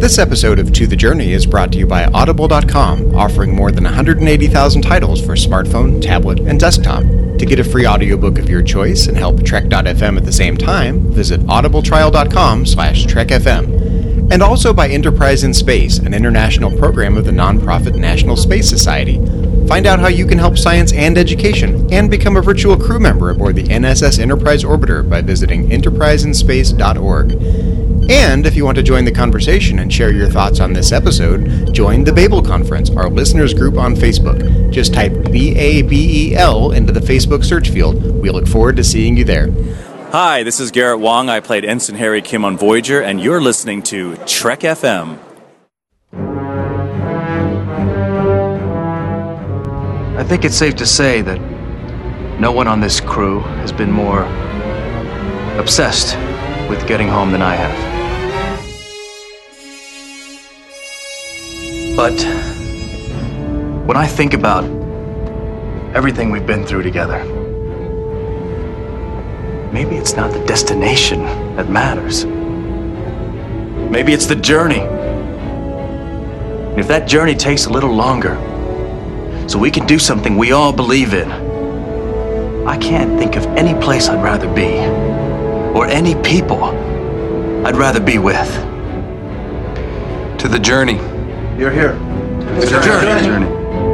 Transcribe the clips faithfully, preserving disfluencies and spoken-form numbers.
This episode of To the Journey is brought to you by Audible dot com, offering more than one hundred eighty thousand titles for smartphone, tablet, and desktop. To get a free audiobook of your choice and help Trek dot f m at the same time, visit audibletrial dot com slash trek f m. And also by Enterprise in Space, an international program of the nonprofit National Space Society. Find out how you can help science and education, and become a virtual crew member aboard the N S S Enterprise Orbiter by visiting enterprise in space dot org. And if you want to join the conversation and share your thoughts on this episode, join the Babel Conference, our listeners group on Facebook. Just type B A B E L into the Facebook search field. We look forward to seeing you there. Hi, this is Garrett Wong. I played Ensign Harry Kim on Voyager, and you're listening to Trek F M. I think it's safe to say that no one on this crew has been more obsessed with getting home than I have. But when I think about everything we've been through together, maybe it's not the destination that matters. Maybe it's the journey. And if that journey takes a little longer, so we can do something we all believe in, I can't think of any place I'd rather be, or any people I'd rather be with. To the journey. You're here. To the journey. journey. journey.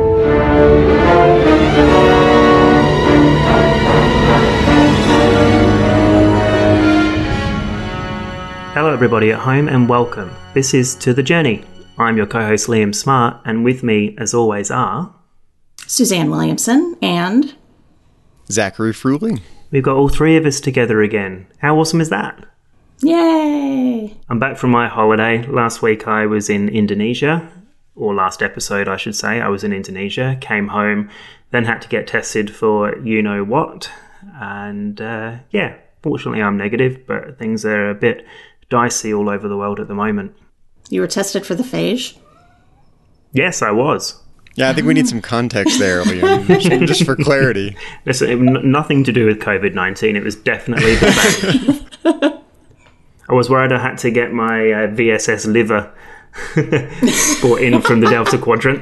Hello everybody at home and welcome. This is To the Journey. I'm your co-host Liam Smart, and with me as always are... Suzanne Williamson and... Zachary Fruehling. We've got all three of us together again. How awesome is that? Yay! I'm back from my holiday. Last week I was in Indonesia, or last episode I should say, I was in Indonesia, came home, then had to get tested for you-know-what, and uh, yeah, fortunately I'm negative, but things are a bit dicey all over the world at the moment. You were tested for the phage? Yes, I was. Yeah, I think we need some context there, Liam, just for clarity. Listen, n- nothing to do with covid nineteen. It was definitely the phage. I was worried I had to get my uh, V S S liver brought in from the Delta Quadrant.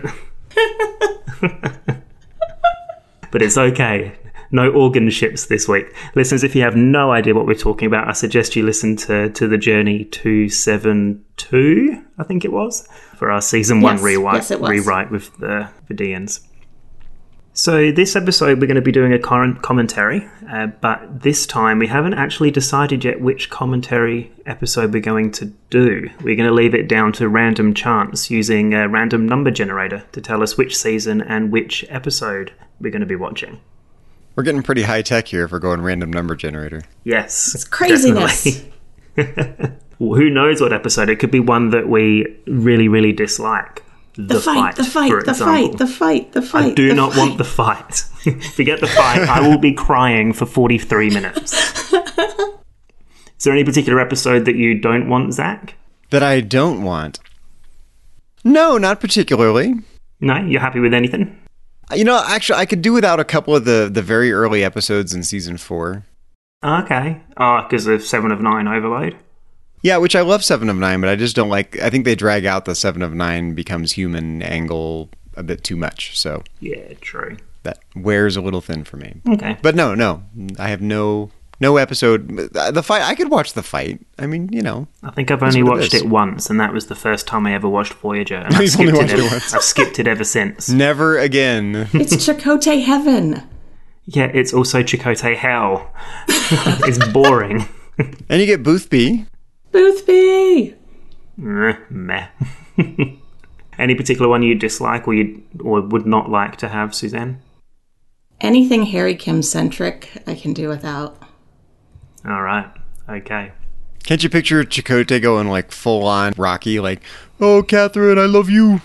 But it's okay. No organ ships this week. Listeners, if you have no idea what we're talking about, I suggest you listen to, to The Journey two seventy-two, I think it was, for our Season yes, one rewrite, yes, it was. rewrite with the Vidians. So this episode we're going to be doing a current commentary, uh, but this time we haven't actually decided yet which commentary episode we're going to do. We're going to leave it down to random chance using a random number generator to tell us which season and which episode we're going to be watching. We're getting pretty high-tech here if we're going random number generator. Yes. It's craziness. Well, who knows what episode? It could be one that we really, really dislike. The, the fight, fight, the fight, for the example. fight, the fight, the fight. I do the not fight. want the fight. Forget the fight. I will be crying for forty-three minutes. Is there any particular episode that you don't want, Zach? That I don't want? No, not particularly. No? You're happy with anything? You know, actually, I could do without a couple of the, the very early episodes in Season four. Okay. Oh, because of Seven of Nine Overload? Yeah, which I love Seven of Nine, but I just don't like... I think they drag out the Seven of Nine becomes human angle a bit too much, so... Yeah, true. That wears a little thin for me. Okay. But no, no. I have no... No episode... The fight... I could watch the fight. I mean, you know... I think I've only watched it, it once, and that was the first time I ever watched Voyager. And No, I've you've only watched it, it ever, once. I've skipped it ever since. Never again. It's Chakotay heaven. Yeah, it's also Chakotay hell. It's boring. And you get Boothby. Boothby! Eh, meh. Any particular one you dislike or you or would not like to have, Suzanne? Anything Harry Kim-centric, I can do without. All right. Okay. Can't you picture Chakotay going like full on Rocky, like, "Oh, Catherine, I love you."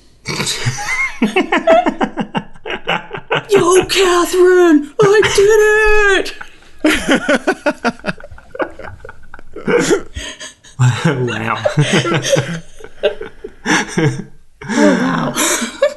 Yo, Catherine, I did it! Wow. Oh, wow.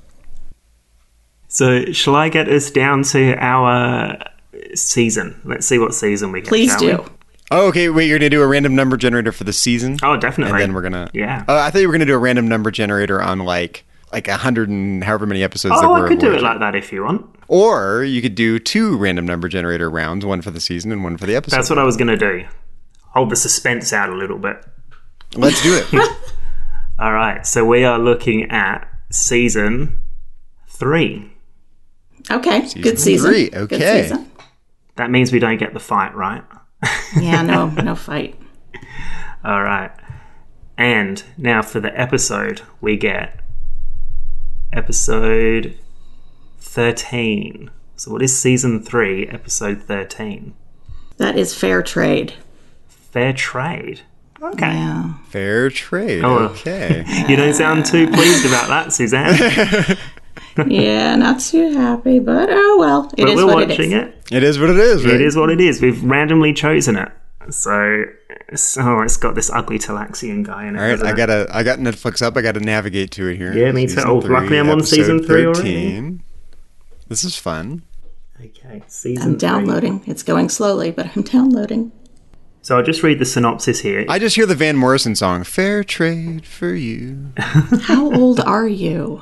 So, shall I get us down to our season? Let's see what season we get. Please shall do. we? Oh, okay. Wait, you're going to do a random number generator for the season? Oh, definitely. And then we're going to... Yeah. Oh, I thought you were going to do a random number generator on like like a hundred and however many episodes Oh, there were. I could of do it Voyager. like that if you want. Or you could do two random number generator rounds, one for the season and one for the episode. That's what I was going to do. Hold the suspense out a little bit. Let's do it. All right. So we are looking at season three. Okay, Season good season. three, Good okay. season. That means we don't get the fight, right? Yeah, no, no fight. All right. And now for the episode, we get episode thirteen. So what is season three, episode thirteen? That is fair trade. Fair trade. Okay. Yeah. Fair trade. Oh, Okay. You don't sound too pleased about that, Suzanne. Yeah, not too happy, but oh well. It But is we're what it watching is. it. It is what it is, right? It is what it is. We've randomly chosen it. So, so it's got this ugly Talaxian guy in it. All right, doesn't I it? gotta, I got Netflix up. I gotta navigate to it here. Yeah, me too. Season Oh, three, luckily I'm on episode season three already. thirteen. This is fun. Okay, season I'm three. downloading. It's going slowly, but I'm downloading. So I'll just read the synopsis here. I just hear the Van Morrison song, "Fair Trade for You." How old are you?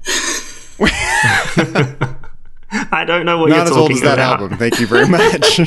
I don't know what Not you're as talking old as that about. album. Thank you very much.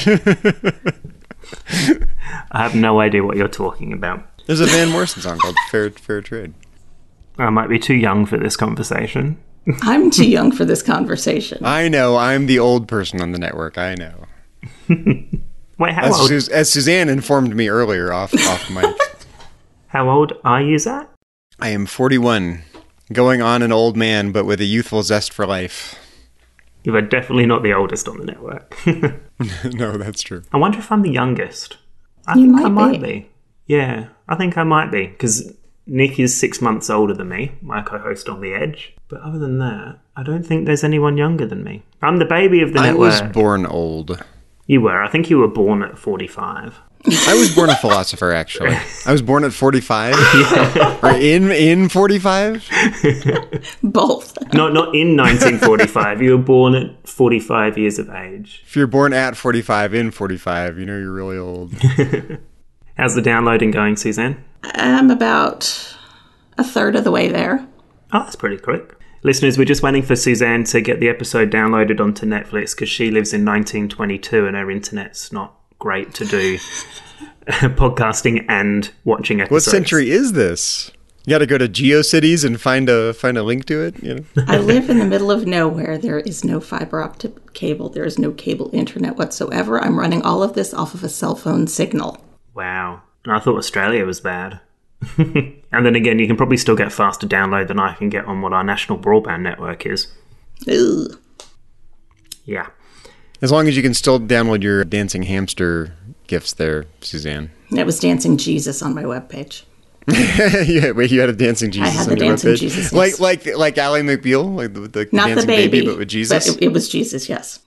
I have no idea what you're talking about. There's a Van Morrison song called "Fair Fair Trade." I might be too young for this conversation. I'm too young for this conversation. I know. I'm the old person on the network. I know. Wait, how As, old? Sus- as Suzanne informed me earlier off off mic, How old are you, Zach? I am forty-one, going on an old man, but with a youthful zest for life. You are definitely not the oldest on the network. No, that's true. I wonder if I'm the youngest. I You think might I might be. be. Yeah, I think I might be because Nick is six months older than me, my co-host on The Edge. But other than that, I don't think there's anyone younger than me. I'm the baby of the I network. was born old. You were. I think you were born at forty-five. I was born a philosopher, actually. I was born at forty-five, or in in forty-five. Both. Not not in nineteen forty-five. You were born at forty-five years of age. If you're born at forty-five, in forty-five, you know you're really old. How's the downloading going, Suzanne? I'm about a third of the way there. Oh, that's pretty quick. Listeners, we're just waiting for Suzanne to get the episode downloaded onto Netflix because she lives in nineteen twenty-two and her internet's not great to do podcasting and watching episodes. What century is this? You got to go to GeoCities and find a find a link to it. You know? I live in the middle of nowhere. There is no fiber optic cable. There is no cable internet whatsoever. I'm running all of this off of a cell phone signal. Wow. And I thought Australia was bad. And then again, you can probably still get faster download than I can get on what our national broadband network is. Ugh. Yeah. As long as you can still download your dancing hamster gifs there, Suzanne. It was Dancing Jesus on my webpage. Yeah, wait, you had a dancing Jesus I had on the your dancing webpage? Jesus, Like yes. like like Ally McBeal, like the, the Not dancing the baby, but with Jesus. But it, it was Jesus, yes.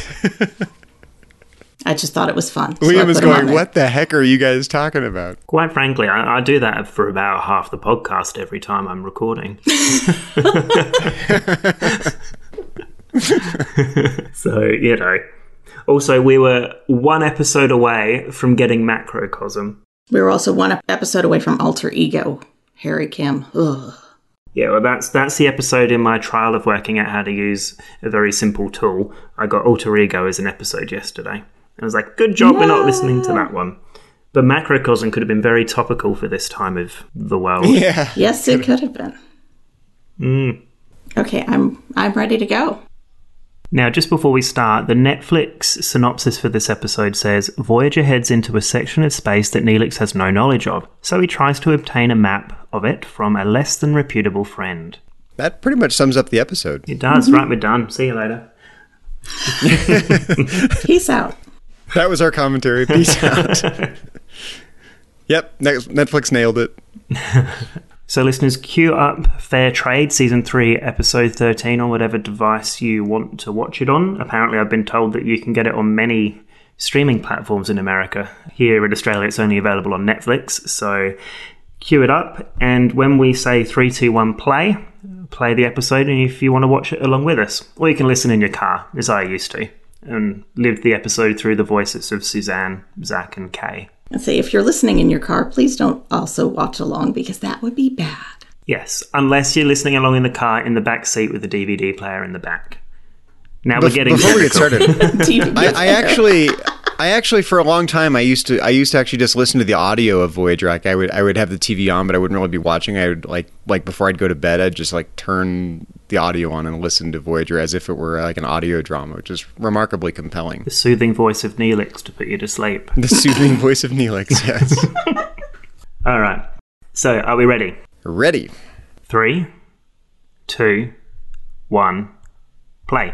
I just thought it was fun. so I Liam is put him on going, there. what the heck are you guys talking about? Quite frankly, I, I do that for about half the podcast every time I'm recording. So, you know. Also, we were one episode away from getting Macrocosm. We were also one episode away from Alter Ego. Harry Kim. Ugh. Yeah, well, that's that's the episode in my trial of working out how to use a very simple tool. I got Alter Ego as an episode yesterday. I was like, good job we're not listening to that one. But Macrocosm could have been very topical for this time of the world. Yeah. Yes, it could have been. Mm. Okay, I'm I'm ready to go. Now, just before we start, the Netflix synopsis for this episode says, Voyager heads into a section of space that Neelix has no knowledge of, so he tries to obtain a map of it from a less than reputable friend. That pretty much sums up the episode. It does. Right, we're done. See you later. Peace out. That was our commentary. Peace out. Yep, next, Netflix nailed it. So listeners, queue up Fair Trade Season three, Episode thirteen on whatever device you want to watch it on. Apparently I've been told that you can get it on many streaming platforms in America. Here in Australia it's only available on Netflix, so queue it up, and when we say three, two, one, play, play the episode, and if you want to watch it along with us. Or you can listen in your car, as I used to, and live the episode through the voices of Suzanne, Zach and Kay. And say, if you're listening in your car, please don't also watch along because that would be bad. Yes, unless you're listening along in the car in the back seat with the D V D player in the back. Now Bef- we're getting before we get technical. started. D V D I, I player. actually, I actually, for a long time, I used to, I used to actually just listen to the audio of Voyager. Like I would, I would have the T V on, but I wouldn't really be watching. I would like, like before I'd go to bed, I'd just like turn the audio on and listen to Voyager as if it were like an audio drama, which is remarkably compelling. The soothing voice of Neelix to put you to sleep. The soothing voice of Neelix. Yes. All right. So, are we ready? Ready. Three, two, one, play.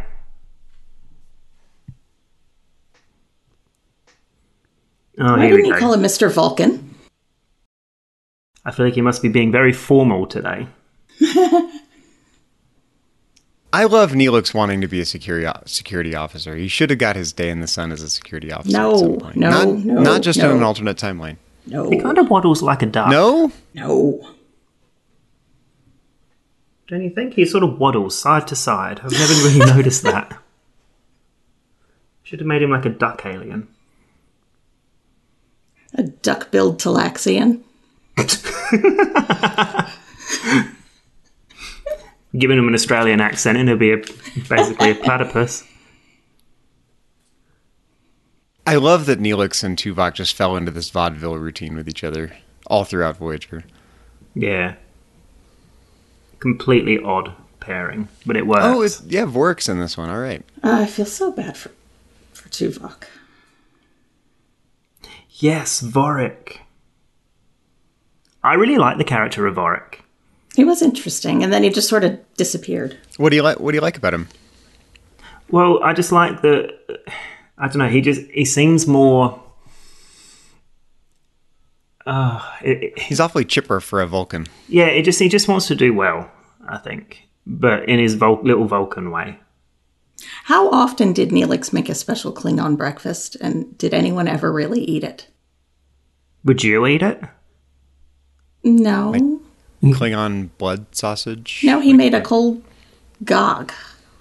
Oh, Why here we didn't you go. call him Mister Vulcan? I feel like you must be being very formal today. I love Neelix wanting to be a security security officer. He should have got his day in the sun as a security officer. No, at some point. no, not, no, not just no. on an alternate timeline. No. He kind of waddles like a duck. No, No. Don't you think? He sort of waddles side to side. I've never really noticed that. Should have made him like a duck alien. A duck-billed Talaxian. Giving him an Australian accent and he'll be a, basically a platypus. I love that Neelix and Tuvok just fell into this vaudeville routine with each other all throughout Voyager. Yeah. Completely odd pairing, but it works. Oh, it's, yeah, Vork's in this one. All right. Uh, I feel so bad for, for Tuvok. Yes, Vorik. I really like the character of Vorik. He was interesting, and then he just sort of disappeared. What do you like? What do you like about him? Well, I just like the... I don't know, he just... He seems more... Uh, it, it, He's awfully chipper for a Vulcan. yeah, it just he just wants to do well, I think. But in his Vul- little Vulcan way. How often did Neelix make a special Klingon breakfast, and did anyone ever really eat it? Would you eat it? No. Klingon blood sausage. No, he made a cold gog.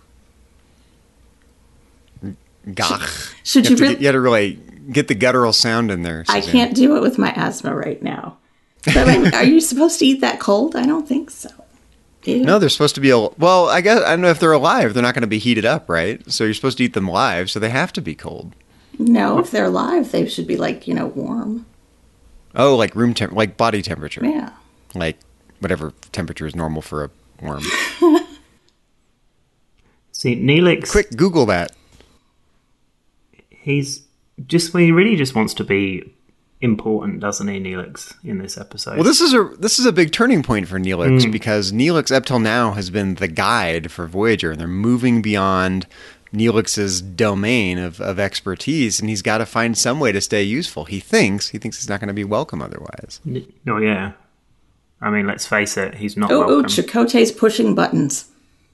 Gach. Should You you have, to really? get, you had to really get the guttural sound in there. I Suzanne. can't do it with my asthma right now. But I mean, are you supposed to eat that cold? I don't think so. Ew. No, they're supposed to be. Al- well, I guess I don't know if they're alive. They're not going to be heated up, right? So you're supposed to eat them live, so they have to be cold. No, if they're alive, they should be like, you know, warm. Oh, like room temp, like body temperature, Yeah. like whatever temperature is normal for a worm. See, Neelix... Quick, Google that. He's just... Well, he really just wants to be important, doesn't he, Neelix, in this episode? Well, this is a this is a big turning point for Neelix because Neelix up till now has been the guide for Voyager, and they're moving beyond Neelix's domain of, of expertise, and he's got to find some way to stay useful. He thinks he thinks he's not going to be welcome otherwise. Oh, yeah. I mean, let's face it, he's not Oh, oh, welcome. Chakotay's pushing buttons.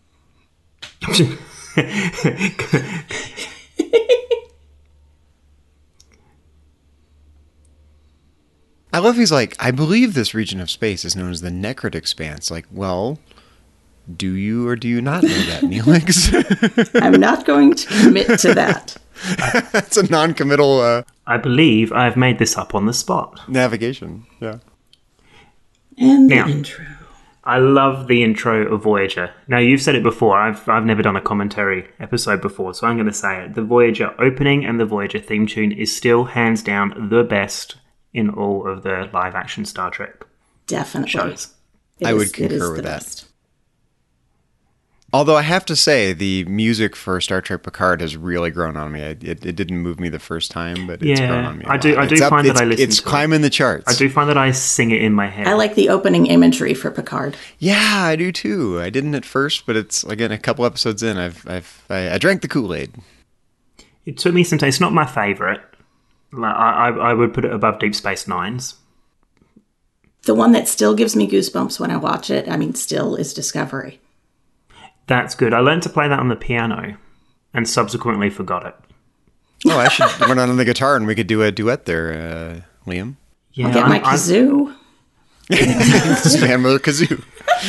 I love he's like, I believe this region of space is known as the Necrit Expanse. Like, well, do you or do you not know that, Neelix? I'm not going to commit to that. That's a non-committal uh, I believe I've made this up on the spot. navigation. Yeah. And the Now. intro. I love the intro of Voyager. Now, you've said it before. I've I've never done a commentary episode before, so I'm going to say it. The Voyager opening and the Voyager theme tune is still hands down the best in all of the live-action Star Trek Definitely. shows. It I would is- it concur is with the that. best. Although I have to say, the music for Star Trek Picard has really grown on me. It, it, it didn't move me the first time, but it's Yeah, grown on me. a I do- lot. I do It's up- find that it's- I listen It's to it. climbing the charts. I do find that I sing it in my head. I like the opening imagery for Picard. Yeah, I do too. I didn't at first, but it's again a couple episodes in. I've I've I, I drank the Kool-Aid. It took me some time. It's not my favourite. Like, I, I I would put it above Deep Space Nine's. The one that still gives me goosebumps when I watch it, I mean, still is Discovery. That's good. I learned to play that on the piano and subsequently forgot it. Oh, I should run on the guitar and we could do a duet there, uh, Liam. Yeah, I'll get I'm- my I'm- kazoo. Spammer kazoo.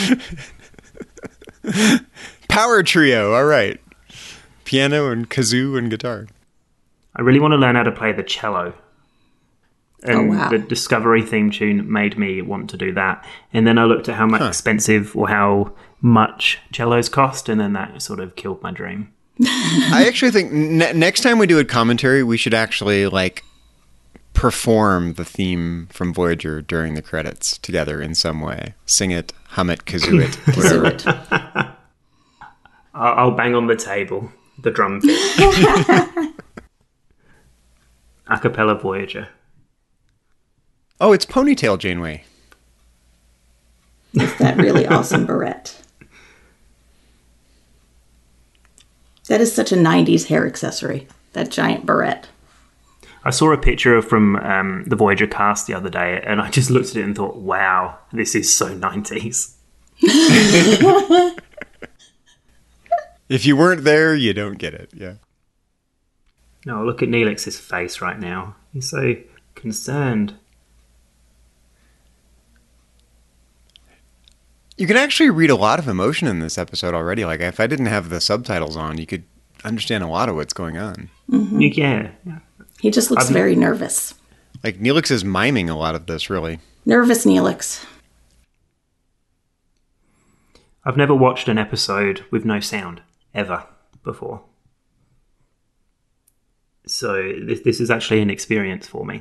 Power trio. All right. Piano and kazoo and guitar. I really want to learn how to play the cello. And Oh, wow. the Discovery theme tune made me want to do that. And then I looked at how much expensive or how much cellos cost, and then that sort of killed my dream. I actually think ne- next time we do a commentary, we should actually like perform the theme from Voyager during the credits together in some way. Sing it, hum it, kazoo it, whatever. I'll, I'll bang on the table, the drum fit. A cappella Voyager. Oh, it's Ponytail Janeway. It's that really awesome barrette. That is such a nineties hair accessory, that giant barrette. I saw a picture from um, the Voyager cast the other day, and I just looked at it and thought, wow, this is so nineties. If you weren't there, you don't get it. Yeah. No, look at Neelix's face right now. He's so concerned. You can actually read a lot of emotion in this episode already. Like, if I didn't have the subtitles on, you could understand a lot of what's going on. Mm-hmm. Yeah. yeah. He just looks I've- very nervous. Like, Neelix is miming a lot of this, really. Nervous Neelix. I've never watched an episode with no sound, ever, before. So this, this is actually an experience for me.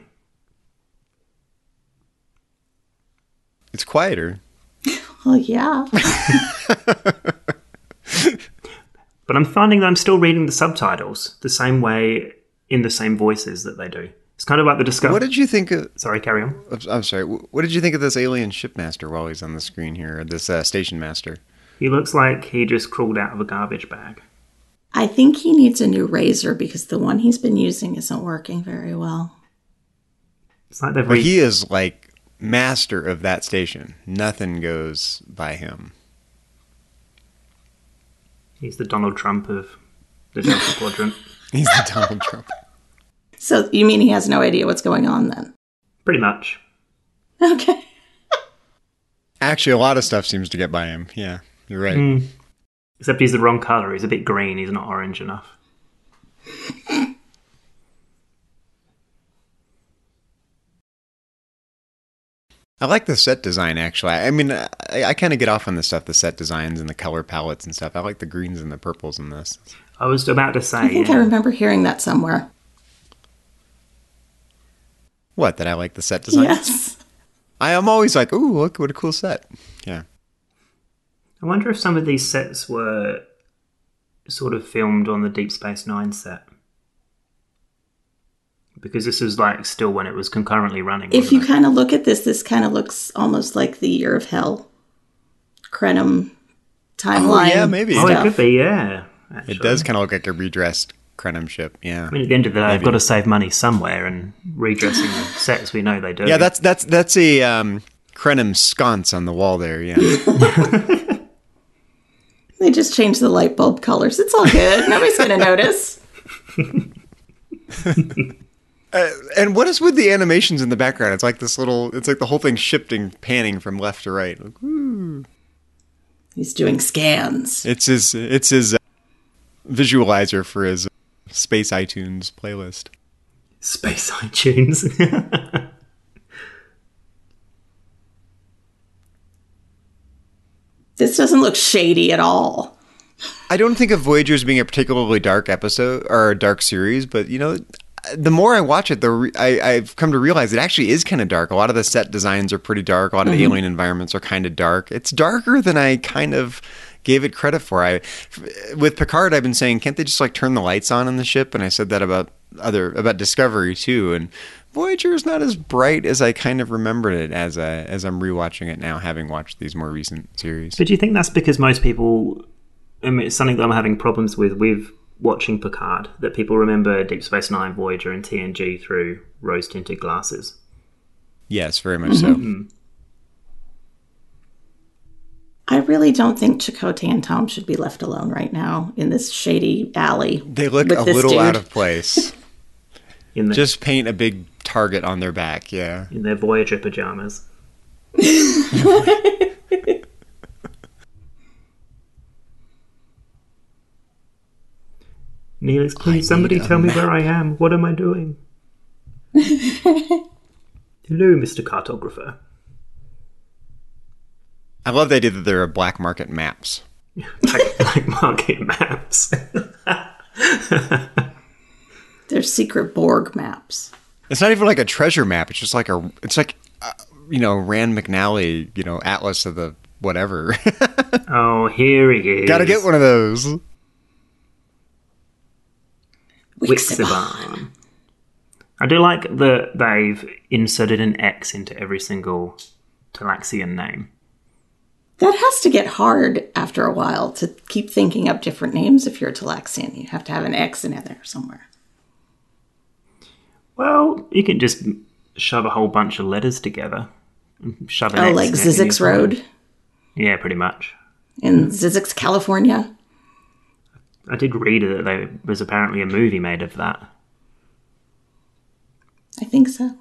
It's quieter. Well, yeah. But I'm finding that I'm still reading the subtitles the same way, in the same voices that they do. It's kind of like the Discovery. What did you think of... Sorry, carry on. I'm sorry. What did you think of this alien shipmaster while he's on the screen here? Or this uh, station master? He looks like he just crawled out of a garbage bag. I think he needs a new razor because the one he's been using isn't working very well. It's like they've But re- he is, like, master of that station. Nothing goes by him. He's the Donald Trump of the Delta Quadrant. He's the Donald Trump. So you mean he has no idea what's going on then? Pretty much. Okay. Actually, a lot of stuff seems to get by him. Yeah, you're right. Mm. Except he's the wrong colour. He's a bit green. He's not orange enough. I like the set design, actually. I mean, I, I kind of get off on the stuff, the set designs and the color palettes and stuff. I like the greens and the purples in this. I was about to say, I think yeah. I remember hearing that somewhere. What, that I like the set design? Yes. I am always like, ooh, look, what a cool set. Yeah. I wonder if some of these sets were sort of filmed on the Deep Space Nine set. Because this is like still when it was concurrently running. If you wasn't it? kind of look at this, this kind of looks almost like the Year of Hell Krenim timeline. Oh, yeah, maybe. Oh, it stuff. could be, yeah. Actually. It does kind of look like a redressed Krenim ship, yeah. I mean, at the end of the day, Maybe. I've got to save money somewhere, and redressing the sets, we know they do. Yeah, that's that's that's a um, Krenim sconce on the wall there, yeah. They just changed the light bulb colors. It's all good. Nobody's going to notice. Uh, and what is with the animations in the background? It's like this little, it's like the whole thing shifting, panning from left to right. Like, woo. He's doing scans. It's his, it's his uh, visualizer for his Space iTunes playlist. Space iTunes. This doesn't look shady at all. I don't think of Voyager as being a particularly dark episode or a dark series, but you know, the more I watch it, the re- I, I've come to realize it actually is kind of dark. A lot of the set designs are pretty dark. A lot of the alien environments are kind of dark. It's darker than I kind of gave it credit for. I, with Picard, I've been saying, can't they just like turn the lights on in the ship? And I said that about other about Discovery too. And Voyager is not as bright as I kind of remembered it as I, as I'm rewatching it now, having watched these more recent series. But do you think that's because most people, I mean, it's something that I'm having problems with with watching Picard, that people remember Deep Space Nine, Voyager, and T N G through rose-tinted glasses? Yes, very much so. I really don't think Chakotay and Tom should be left alone right now in this shady alley. They look with a this little dude. out of place. In, the, Just paint a big target on their back, yeah. in their Voyager pajamas. Neelix, please, somebody need a tell me map. where I am. What am I doing? Hello, Mister Cartographer. I love the idea that there are black market maps. Black, black market maps. They're secret Borg maps. It's not even like a treasure map. It's just like a. It's like, uh, you know, Rand McNally, you know, Atlas of the whatever. Oh, here he is. Gotta get one of those. Wixiban. I do like that they've inserted an X into every single Talaxian name. That has to get hard after a while to keep thinking up different names if you're a Talaxian. You have to have an X in there somewhere. Well, you can just shove a whole bunch of letters together. And shove an Oh, X like in it Zizix in your Road phone. Yeah, pretty much. in Zizix, California. I did read that there was apparently a movie made of that. I think so.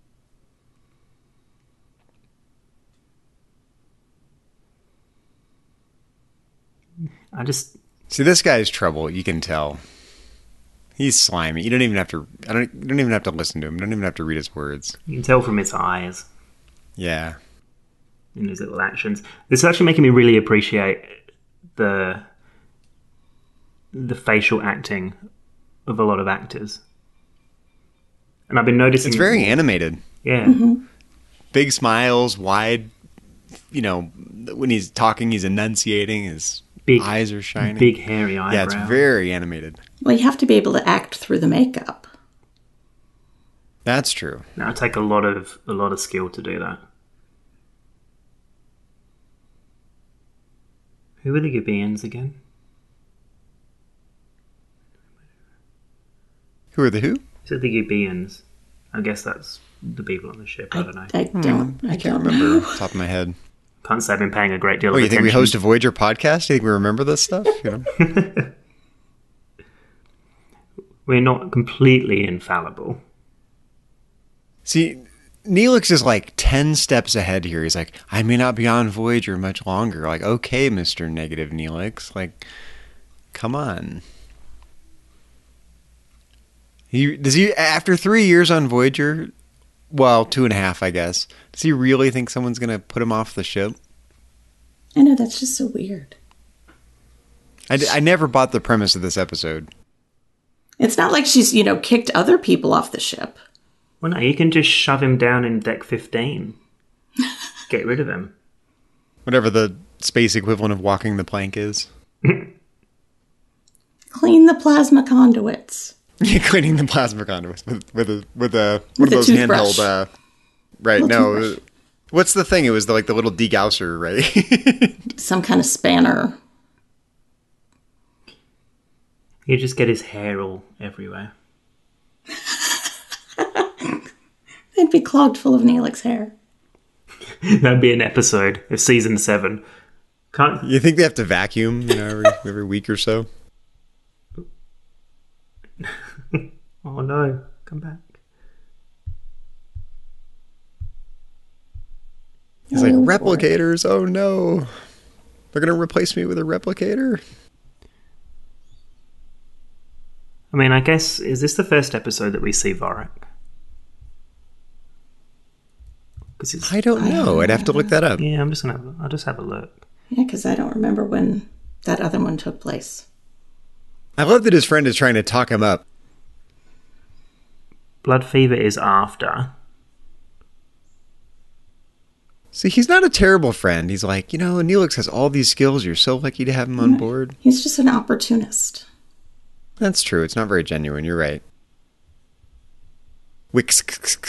I just... See, this guy's trouble. You can tell. He's slimy. You don't even have to. I don't. You don't even have to listen to him. You don't even have to read his words. You can tell from his eyes Yeah. and his little actions. This is actually making me really appreciate the the facial acting of a lot of actors. And I've been noticing... It's very animated. Yeah. Mm-hmm. Big smiles, wide. You know, when he's talking, he's enunciating. His Big, eyes are shining. Big hairy eyebrow. Yeah, it's very animated. Well, you have to be able to act through the makeup. That's true. Now, it take a lot of a lot of skill to do that. Who are the Gabians again? Who are the who? Is it the Gabians? I guess that's the people on the ship. I, I don't know. I don't. I, I can't don't remember know. off the top of my head. Can't say I've been paying a great deal Oh, of you attention. think we host a Voyager podcast? You think we remember this stuff? You know? We're not completely infallible. See, Neelix is like ten steps ahead here. He's like, I may not be on Voyager much longer. Like, okay, Mister Negative Neelix. Like, come on. He does he after three years on Voyager, well, two and a half, I guess. Does he really think someone's gonna put him off the ship? I know, that's just so weird. I, d- I never bought the premise of this episode. It's not like she's, you know, kicked other people off the ship. Well, no, you can just shove him down in deck fifteen. Get rid of him. Whatever the space equivalent of walking the plank is. Clean the plasma conduits. You're cleaning the plasma conduits with with a with a one With of a those toothbrush. handheld. Uh, right? Little No, toothbrush. what's the thing? It was the, like the little degausser, right? Some kind of spanner. You just get his hair all everywhere. They'd be clogged full of Neelix hair. That'd be an episode of season seven. Can't You think they have to vacuum, you know, every every week or so? Oh no, come back. He's like, Oh, boy. replicators. Oh no, they're gonna replace me with a replicator. I mean, I guess, is this the first episode that we see Vorak? Because it's... I don't know. I'd have to look that up. Yeah, I'm just gonna have, I'll just have a look. Yeah, because I don't remember when that other one took place. I love that his friend is trying to talk him up. Blood Fever is after. See, he's not a terrible friend. He's like, you know, Neelix has all these skills. You're so lucky to have him on board. He's just an opportunist. That's true. It's not very genuine. You're right. Wix.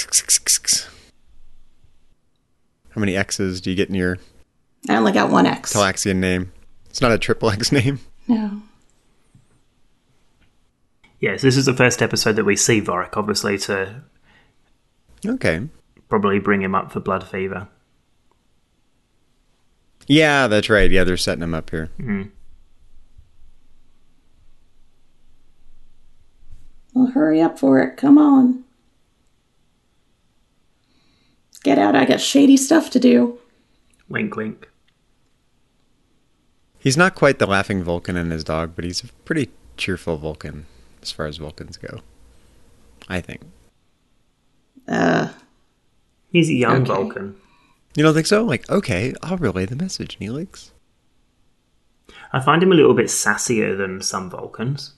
How many X's do you get in your I only got one X. Talaxian name? It's not a triple X name. No. Yes, this is the first episode that we see Vorak, obviously, to Okay. probably bring him up for Blood Fever. Yeah, that's right. Yeah, they're setting him up here. Mm. Well, hurry up for it. Come on. Get out. I got shady stuff to do. Wink, wink. He's not quite the laughing Vulcan and his dog, but he's a pretty cheerful Vulcan as far as Vulcans go. I think. Uh, He's a young Okay. Vulcan. You don't think so? Like, okay, I'll relay the message, Neelix. I find him a little bit sassier than some Vulcans.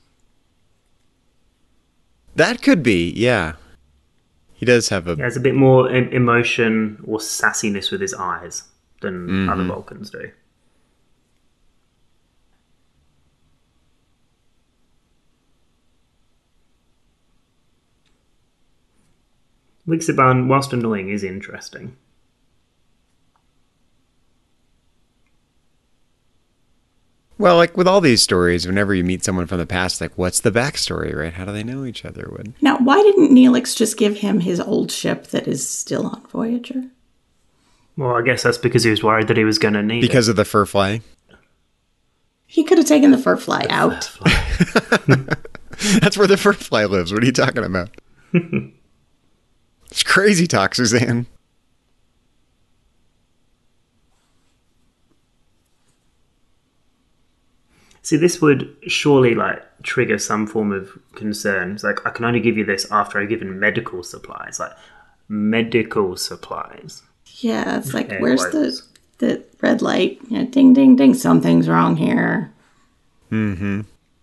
That could be, yeah. He does have a... He has a bit more em- emotion or sassiness with his eyes than Mm-hmm. other Vulcans do. Wixiban, whilst annoying, is interesting. Well, like with all these stories, whenever you meet someone from the past, like, what's the backstory, right? How do they know each other? What? Now, why didn't Neelix just give him his old ship that is still on Voyager? Well, I guess that's because he was worried that he was going to need Because of the fur fly? He could have taken the fur fly out. That's where the fur fly lives. What are you talking about? It's crazy talk, Suzanne. See, this would surely like trigger some form of concern. It's like, I can only give you this after I've given medical supplies. Like, medical supplies. Yeah, it's like, Air where's the, quotes. the red light? You know, ding, ding, ding, something's wrong here. Mm-hmm.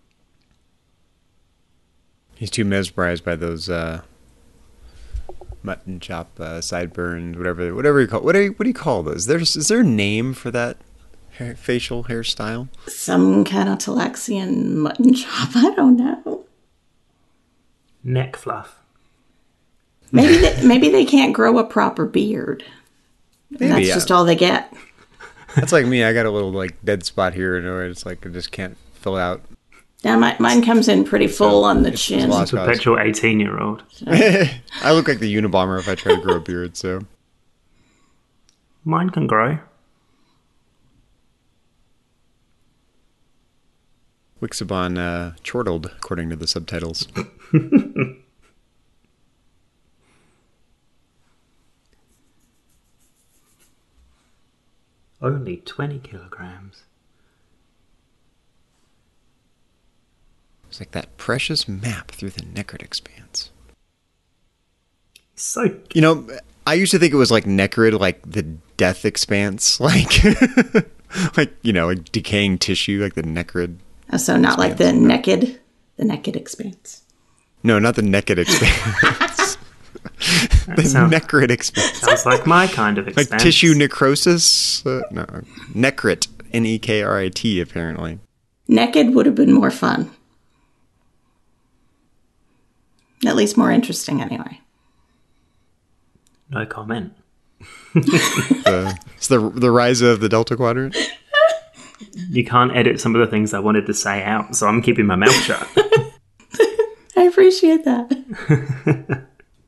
He's too mesmerized by those uh, mutton chop uh, sideburns, whatever, whatever you call. What do you, what do you call those? There's is there a name for that hair, facial hairstyle? Some kind of Talaxian mutton chop. I don't know. Neck fluff. Maybe they, maybe they can't grow a proper beard. Maybe, That's yeah. just all they get. That's like me. I got a little like dead spot here, and it's like I just can't fill out. Now, my, mine comes in pretty full on the it's chin. lost. Cause. Perpetual eighteen-year-old. I look like the Unabomber if I try to grow a beard. So Mine can grow. Wixiban uh, chortled, according to the subtitles. Only twenty kilograms. It's like that precious map through the Necrid Expanse. So You know, I used to think it was like Necrid, like the death expanse, like, like you know, like decaying tissue, like the Necrid. Oh, so not like the naked, the naked expanse. No, not the Necrid Expanse. the sounds- Necrid Expanse. sounds like my kind of Like expense. tissue necrosis? Uh, no, Necrit, N E K R I T, apparently. Naked would have been more fun. At least more interesting, anyway. No comment. The, it's the the rise of the Delta Quadrant. You can't edit some of the things I wanted to say out, so I'm keeping my mouth shut. I appreciate that.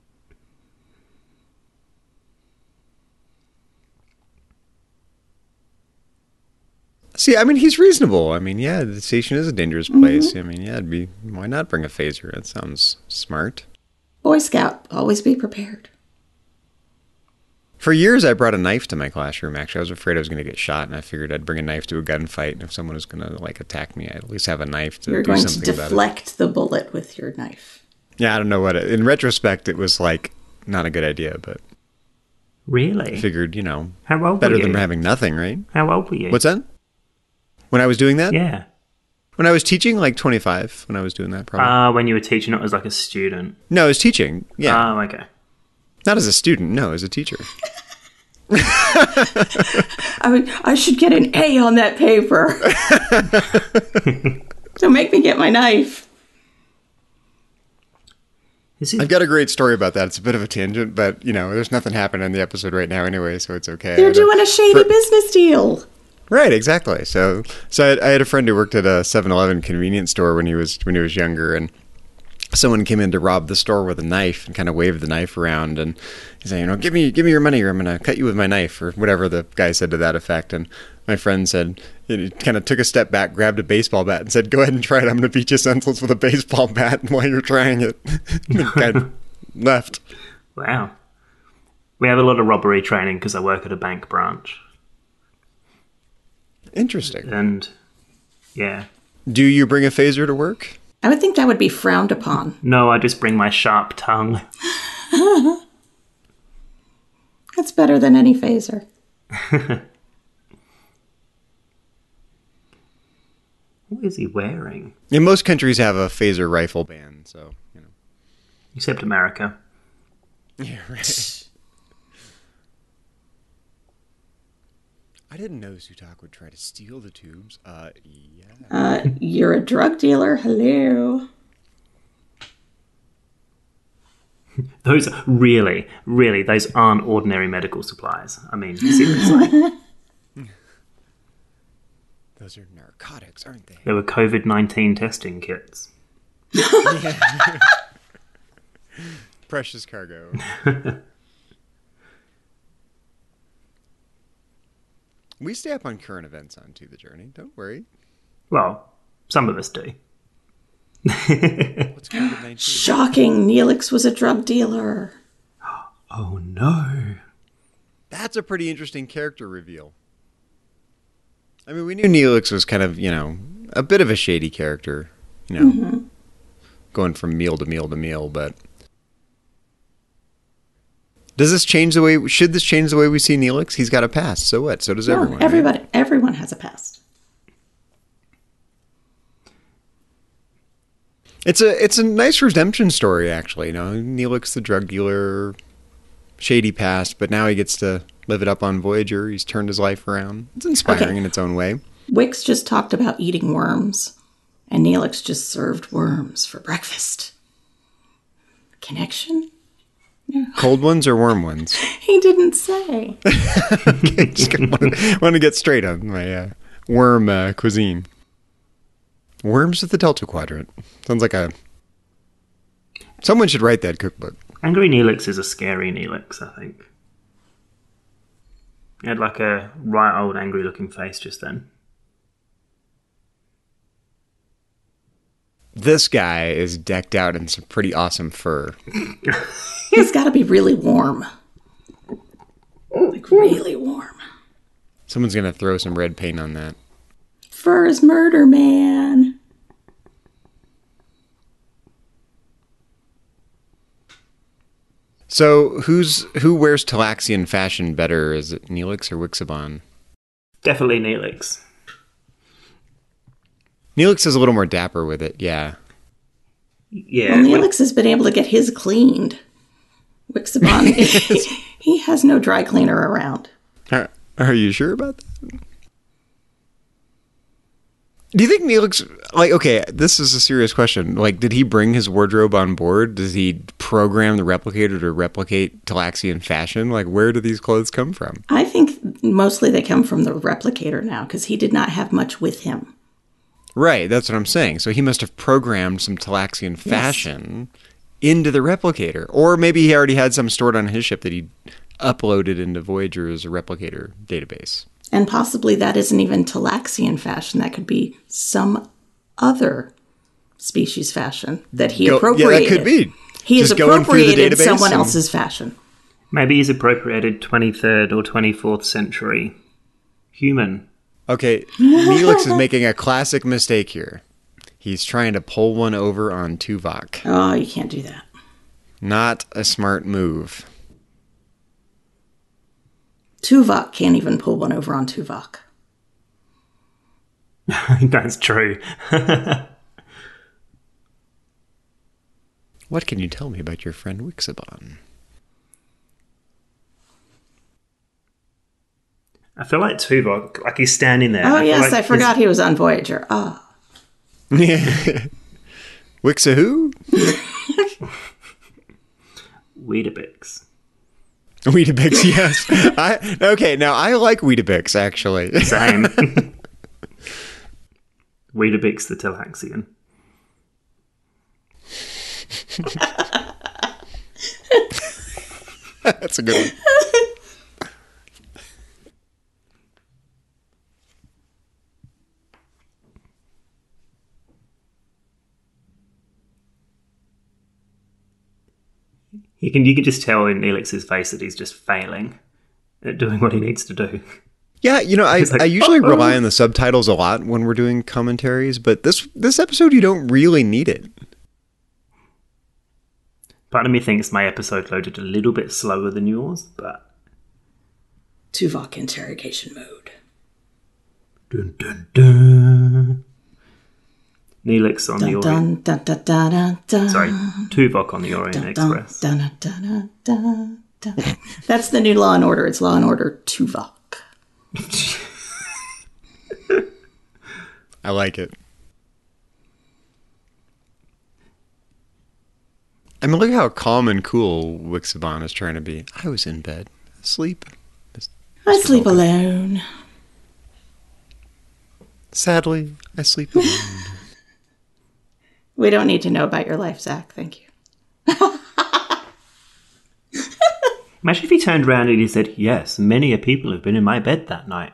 See, I mean, he's reasonable. I mean, yeah, the station is a dangerous place. I mean, yeah, it'd be why not bring a phaser? That sounds smart. Boy Scout, always be prepared. For years, I brought a knife to my classroom. Actually, I was afraid I was going to get shot, and I figured I'd bring a knife to a gunfight. And if someone was going to like attack me, I'd at least have a knife to You're do going to something about it. deflect the bullet with your knife. Yeah, I don't know what. It, in retrospect, it was like not a good idea, but I Really? figured, you know, How old better were you? than having nothing, right? How old were you? What's that? When I was doing that? Yeah. When I was teaching, like twenty-five. When I was doing that, probably. Ah, when you were teaching, not as like a student. no, I was teaching. Yeah, Oh, okay. not as a student. No, as a teacher. I would, I should get an A on that paper. So make me get my knife. Is it, I've got a great story about that. It's a bit of a tangent, but you know, there's nothing happening in the episode right now anyway, so it's okay. They're I don't- doing a shady business deal. Right, exactly. So, so I had, I had a friend who worked at a seven eleven convenience store when he was when he was younger, and someone came in to rob the store with a knife and kind of waved the knife around, and he said, "You know, give me give me your money, or I'm going to cut you with my knife," or whatever the guy said to that effect. And my friend said, he kind of took a step back, grabbed a baseball bat, and said, "Go ahead and try it. I'm going to beat you senseless with a baseball bat while you're trying it." And the guy left. wow. We have a lot of robbery training because I work at a bank branch. Interesting. And, yeah. Do you bring a phaser to work? I would think that would be frowned upon. No, I just bring my sharp tongue. That's better than any phaser. What is he wearing? In most countries have a phaser rifle ban, so, you know. Except America. Yeah, right. I didn't know Sutak would try to steal the tubes. Uh, yeah. Uh, you're a drug dealer? Hello. Those really, really, those aren't ordinary medical supplies. I mean, seriously. Those are narcotics, aren't they? They were COVID nineteen testing kits. Precious cargo. We stay up on current events on To the Journey. Don't worry. Well, some of us do. What's COVID nineteen? Shocking. Neelix was a drug dealer. Oh, no. That's a pretty interesting character reveal. I mean, we knew Neelix was kind of, you know, a bit of a shady character, you know, mm-hmm. going from meal to meal to meal, but does this change the way, should this change the way we see Neelix? He's got a past, so what? So does no, everyone. Everybody, right? Everyone has a past. It's a, it's a nice redemption story, actually, you know, Neelix the drug dealer, shady past, but now he gets to live it up on Voyager. He's turned his life around. It's inspiring okay. in its own way. Wix just talked about eating worms, and Neelix just served worms for breakfast. Connection? No. Cold ones or warm ones? He didn't say. Okay, just want to, want to get straight on my uh, worm uh, cuisine. Worms with the Delta Quadrant. Sounds like a... Someone should write that cookbook. Angry Neelix is a scary Neelix, I think. He had like a right old angry looking face just then. This guy is decked out in some pretty awesome fur. He's got to be really warm. Like really warm. Someone's going to throw some red paint on that. Fur is murder, man. So, who's who wears Talaxian fashion better? Is it Neelix or Wixaban? Definitely Neelix. Neelix is a little more dapper with it, yeah. Yeah. Well, Neelix has been able to get his cleaned. Wixaban, he, he has no dry cleaner around. Are, are you sure about that? Do you think Neelix, like, okay, this is a serious question. Like, did he bring his wardrobe on board? Does he program the replicator to replicate Talaxian fashion? Like, where do these clothes come from? I think mostly they come from the replicator now, because he did not have much with him. Right, that's what I'm saying. So he must have programmed some Talaxian fashion yes. into the replicator. Or maybe he already had some stored on his ship that he uploaded into Voyager's replicator database. And possibly that isn't even Talaxian fashion. That could be some other species fashion that he Go, appropriated. Yeah, that could be. He Just has appropriated someone and... else's fashion. Maybe he's appropriated twenty-third or twenty-fourth century human. Okay, Neelix is making a classic mistake here. He's trying to pull one over on Tuvok. Oh, you can't do that. Not a smart move. Tuvok can't even pull one over on Tuvok. That's true. What can you tell me about your friend Wixaban? I feel like Tuvok, like he's standing there. Oh, I yes, like I forgot he was on Voyager. Oh. Yeah. Wixa who? Weetabix. Weetabix, yes. I, okay, now I like Weetabix, actually. Same. Weetabix the Talaxian. That's a good one. You can you can just tell in Neelix's face that he's just failing at doing what he needs to do. Yeah, you know, I, like, I usually uh-oh. rely on the subtitles a lot when we're doing commentaries, but this this episode you don't really need it. Part of me thinks my episode loaded a little bit slower than yours, but Tuvok interrogation mode. Dun, dun, dun. Neelix on Dun, the dun, Orient... dun, dun, dun, dun, dun. Sorry, Tuvok on the Orient Dun, Express. dun, dun, dun, dun, dun, dun. That's the new Law and Order. It's Law and Order Tuvok. I like it. I mean, look how calm and cool Wixaban is trying to be. I was in bed, asleep. I sleep alone. Sadly, I sleep alone. We don't need to know about your life, Zach. Thank you. Imagine if he turned around and he said, yes, many a people have been in my bed that night.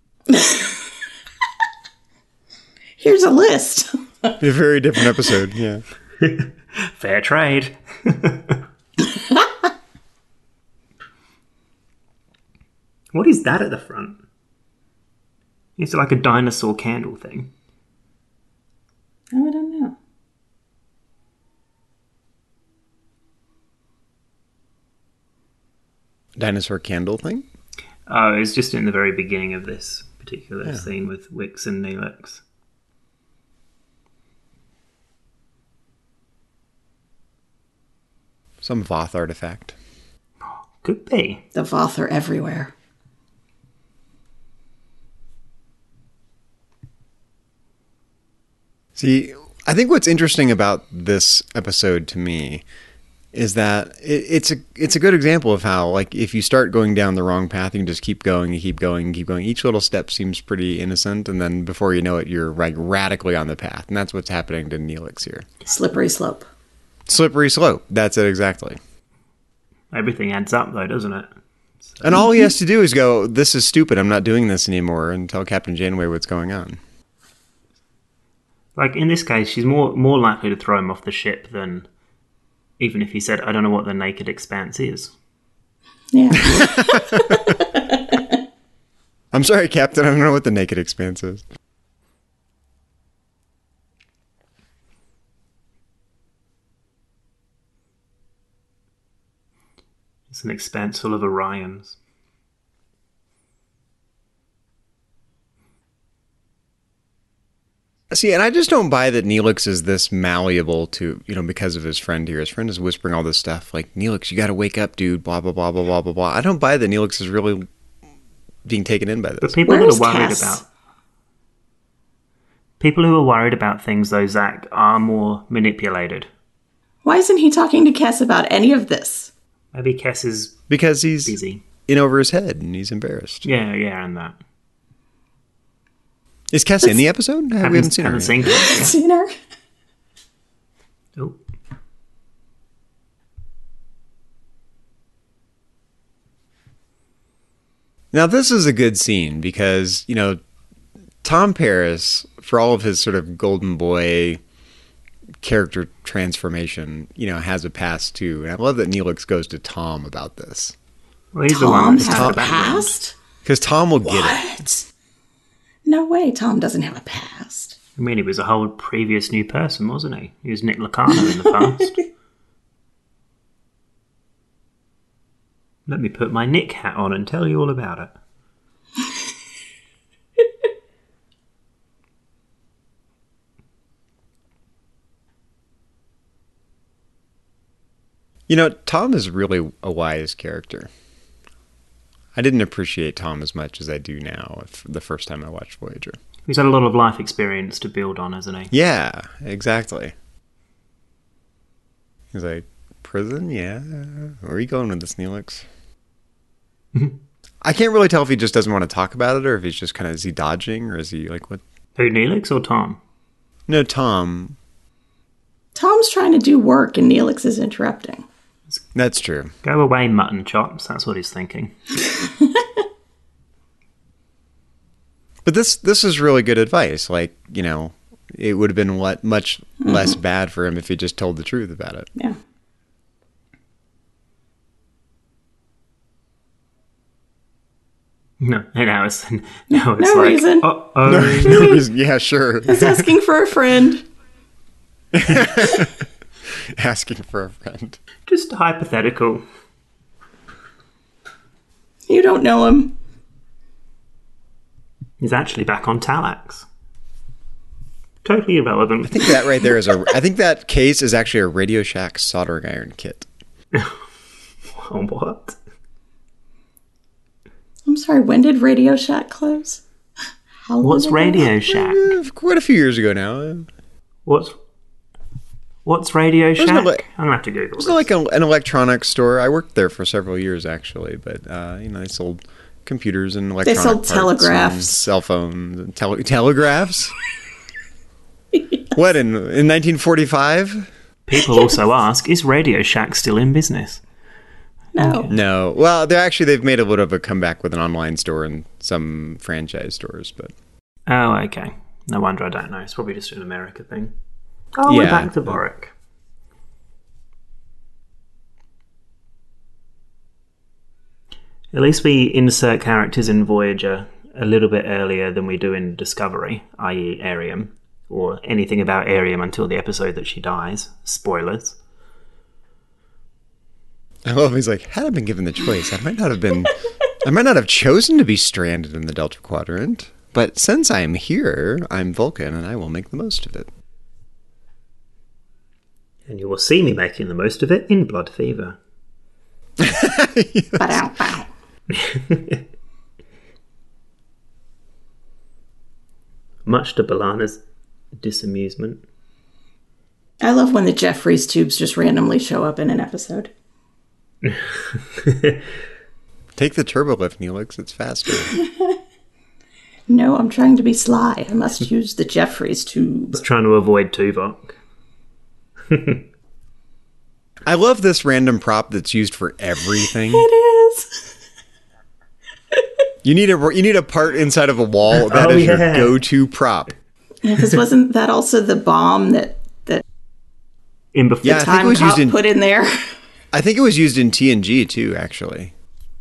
Here's a list. A very different episode, yeah. Fair trade. What is that at the front? Is it like a dinosaur candle thing? Oh, I don't know. Dinosaur candle thing? Oh, it was just in the very beginning of this particular Yeah. scene with Wix and Neelix. Some Voth artifact. Could be. The Voth are everywhere. See, I think what's interesting about this episode to me is that it, it's a it's a good example of how, like, if you start going down the wrong path, you can just keep going and keep going and keep going. Each little step seems pretty innocent, and then before you know it, you're like radically on the path, and that's what's happening to Neelix here. Slippery slope. Slippery slope. That's it exactly. Everything adds up, though, doesn't it? So, And all he has to do is go, "This is stupid. I'm not doing this anymore," and tell Captain Janeway what's going on. like, in this case, she's more, more likely to throw him off the ship than even if he said, I don't know what the naked expanse is. Yeah. I'm sorry, Captain. I don't know what the naked expanse is. It's an expanse full of Orions. See, and I just don't buy that Neelix is this malleable to, you know, because of his friend here. His friend is whispering all this stuff like, Neelix, you got to wake up, dude, blah, blah, blah, blah, blah, blah, blah. I don't buy that Neelix is really being taken in by this. But people Where's who are worried Cass? about... People who are worried about things, though, Zach, are more manipulated. Why isn't he talking to Cass about any of this? Maybe Cass is Because he's busy. in over his head and he's embarrassed. Yeah, yeah, and that. Is Cass in the episode? we haven't seen her. haven't yet. seen Cass yet. Seen her? Oh. Now, this is a good scene because, you know, Tom Paris, for all of his sort of golden boy character transformation, you know, has a past too. And I love that Neelix goes to Tom about this. Well, he's the one Tom that's has got a the background. past? Because Tom will get it. What? No way. Tom doesn't have a past. I mean, he was a whole previous new person, wasn't he? He was Nick Lacano in the past. Let me put my Nick hat on and tell you all about it. You know, Tom is really a wise character. I didn't appreciate Tom as much as I do now f- the first time I watched Voyager. He's had a lot of life experience to build on, hasn't he? Yeah, exactly. He's like, prison? Yeah. Where are you going with this, Neelix? I can't really tell if he just doesn't want to talk about it or if he's just kind of, is he dodging or is he like, what? Who, Neelix or Tom? No, Tom. Tom's trying to do work and Neelix is interrupting. That's true. Go away, mutton chops. That's what he's thinking. But this this is really good advice. Like, you know, it would have been what, much mm-hmm. less bad for him if he just told the truth about it. Yeah. No, and now it's, now it's no like... reason. Oh, oh. No, no reason. Yeah, sure. He's asking for a friend. Asking for a friend. Just hypothetical. You don't know him. He's actually back on Talax. Totally irrelevant. I think that right there is a. I think that case is actually a Radio Shack soldering iron kit. Oh, what? I'm sorry, when did Radio Shack close? How long What's ago? Radio Shack? Eh, quite a few years ago now. What's What's Radio Shack? no, like- I'm gonna have to Google It was this. like a, an electronics store. I worked there for several years, actually. But uh, you know, they sold computers and electronic sold parts telegraphs. and cell phones, and tele- telegraphs. What in in nineteen forty-five? People also ask, is Radio Shack still in business? No. No. Well, they're actually they've made a little of a comeback with an online store and some franchise stores, but Oh, okay. No wonder I don't know. It's probably just an America thing. Oh, we're Yeah. back to Boric. At least we insert characters in Voyager a little bit earlier than we do in Discovery, that is. Arium, or anything about Arium until the episode that she dies. Spoilers. I love he's like, had I been given the choice, I might not have been I might not have chosen to be stranded in the Delta Quadrant, but since I am here, I'm Vulcan and I will make the most of it. And you will see me making the most of it in Blood Fever. Ba-dow, bow. Much to B'Elanna's disamusement. I love when the Jeffries tubes just randomly show up in an episode. Take the turbo lift, Neelix, it's faster. No, I'm trying to be sly. I must use the Jeffries tubes. Just trying to avoid Tuvok. I love this random prop that's used for everything. It is. You need a you need a part inside of a wall that Oh, is your yeah. go-to prop. Because wasn't that also the bomb that that In before Yeah, I think it Time was Cop used in put in there? I think it was used in T N G too, actually.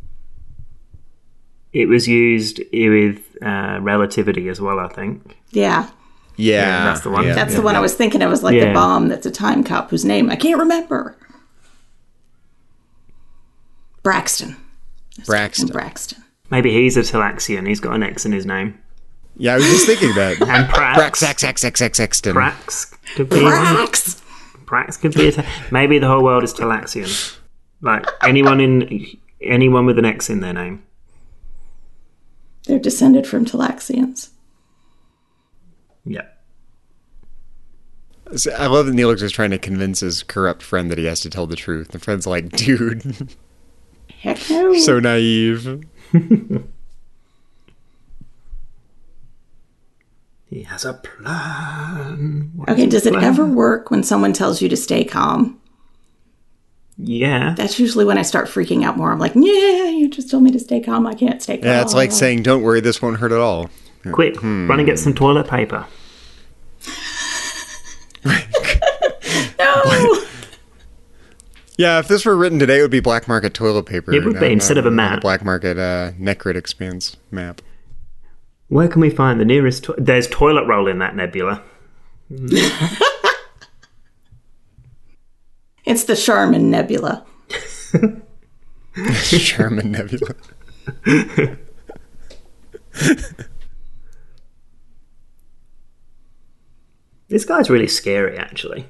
It was used with uh, relativity as well, I think. Yeah. Yeah, Yeah, that's the one. yeah. That's the one I was thinking. It was like Yeah. the bomb that's a Time Cop whose name I can't remember. Braxton. Braxton. Braxton. Maybe he's a Talaxian. He's got an X in his name. Yeah, I was just thinking that. And Prax. Brax, X, X, X, X, Xton. Prax could be one. Brax! Prax could be a ta- maybe the whole world is Talaxian. Like anyone in anyone with an X in their name. They're descended from Talaxians. Yeah. So I love that Neelix is trying to convince his corrupt friend that he has to tell the truth. The friend's like, dude, Heck no. so naive. He has a plan. What Okay, is his does it plan? ever work when someone tells you to stay calm? Yeah. That's usually when I start freaking out more. I'm like, yeah, you just told me to stay calm. I can't stay calm. Yeah, it's like saying, don't worry, this won't hurt at all. Quick, run and get some toilet paper. no. Yeah, if this were written today, it would be black market toilet paper. It would be, not, instead uh, of a not map. black market uh, Necrit Expanse map. Where can we find the nearest... To- There's toilet roll in that nebula. It's the Charmin Nebula. Sherman Nebula. This guy's really scary, actually.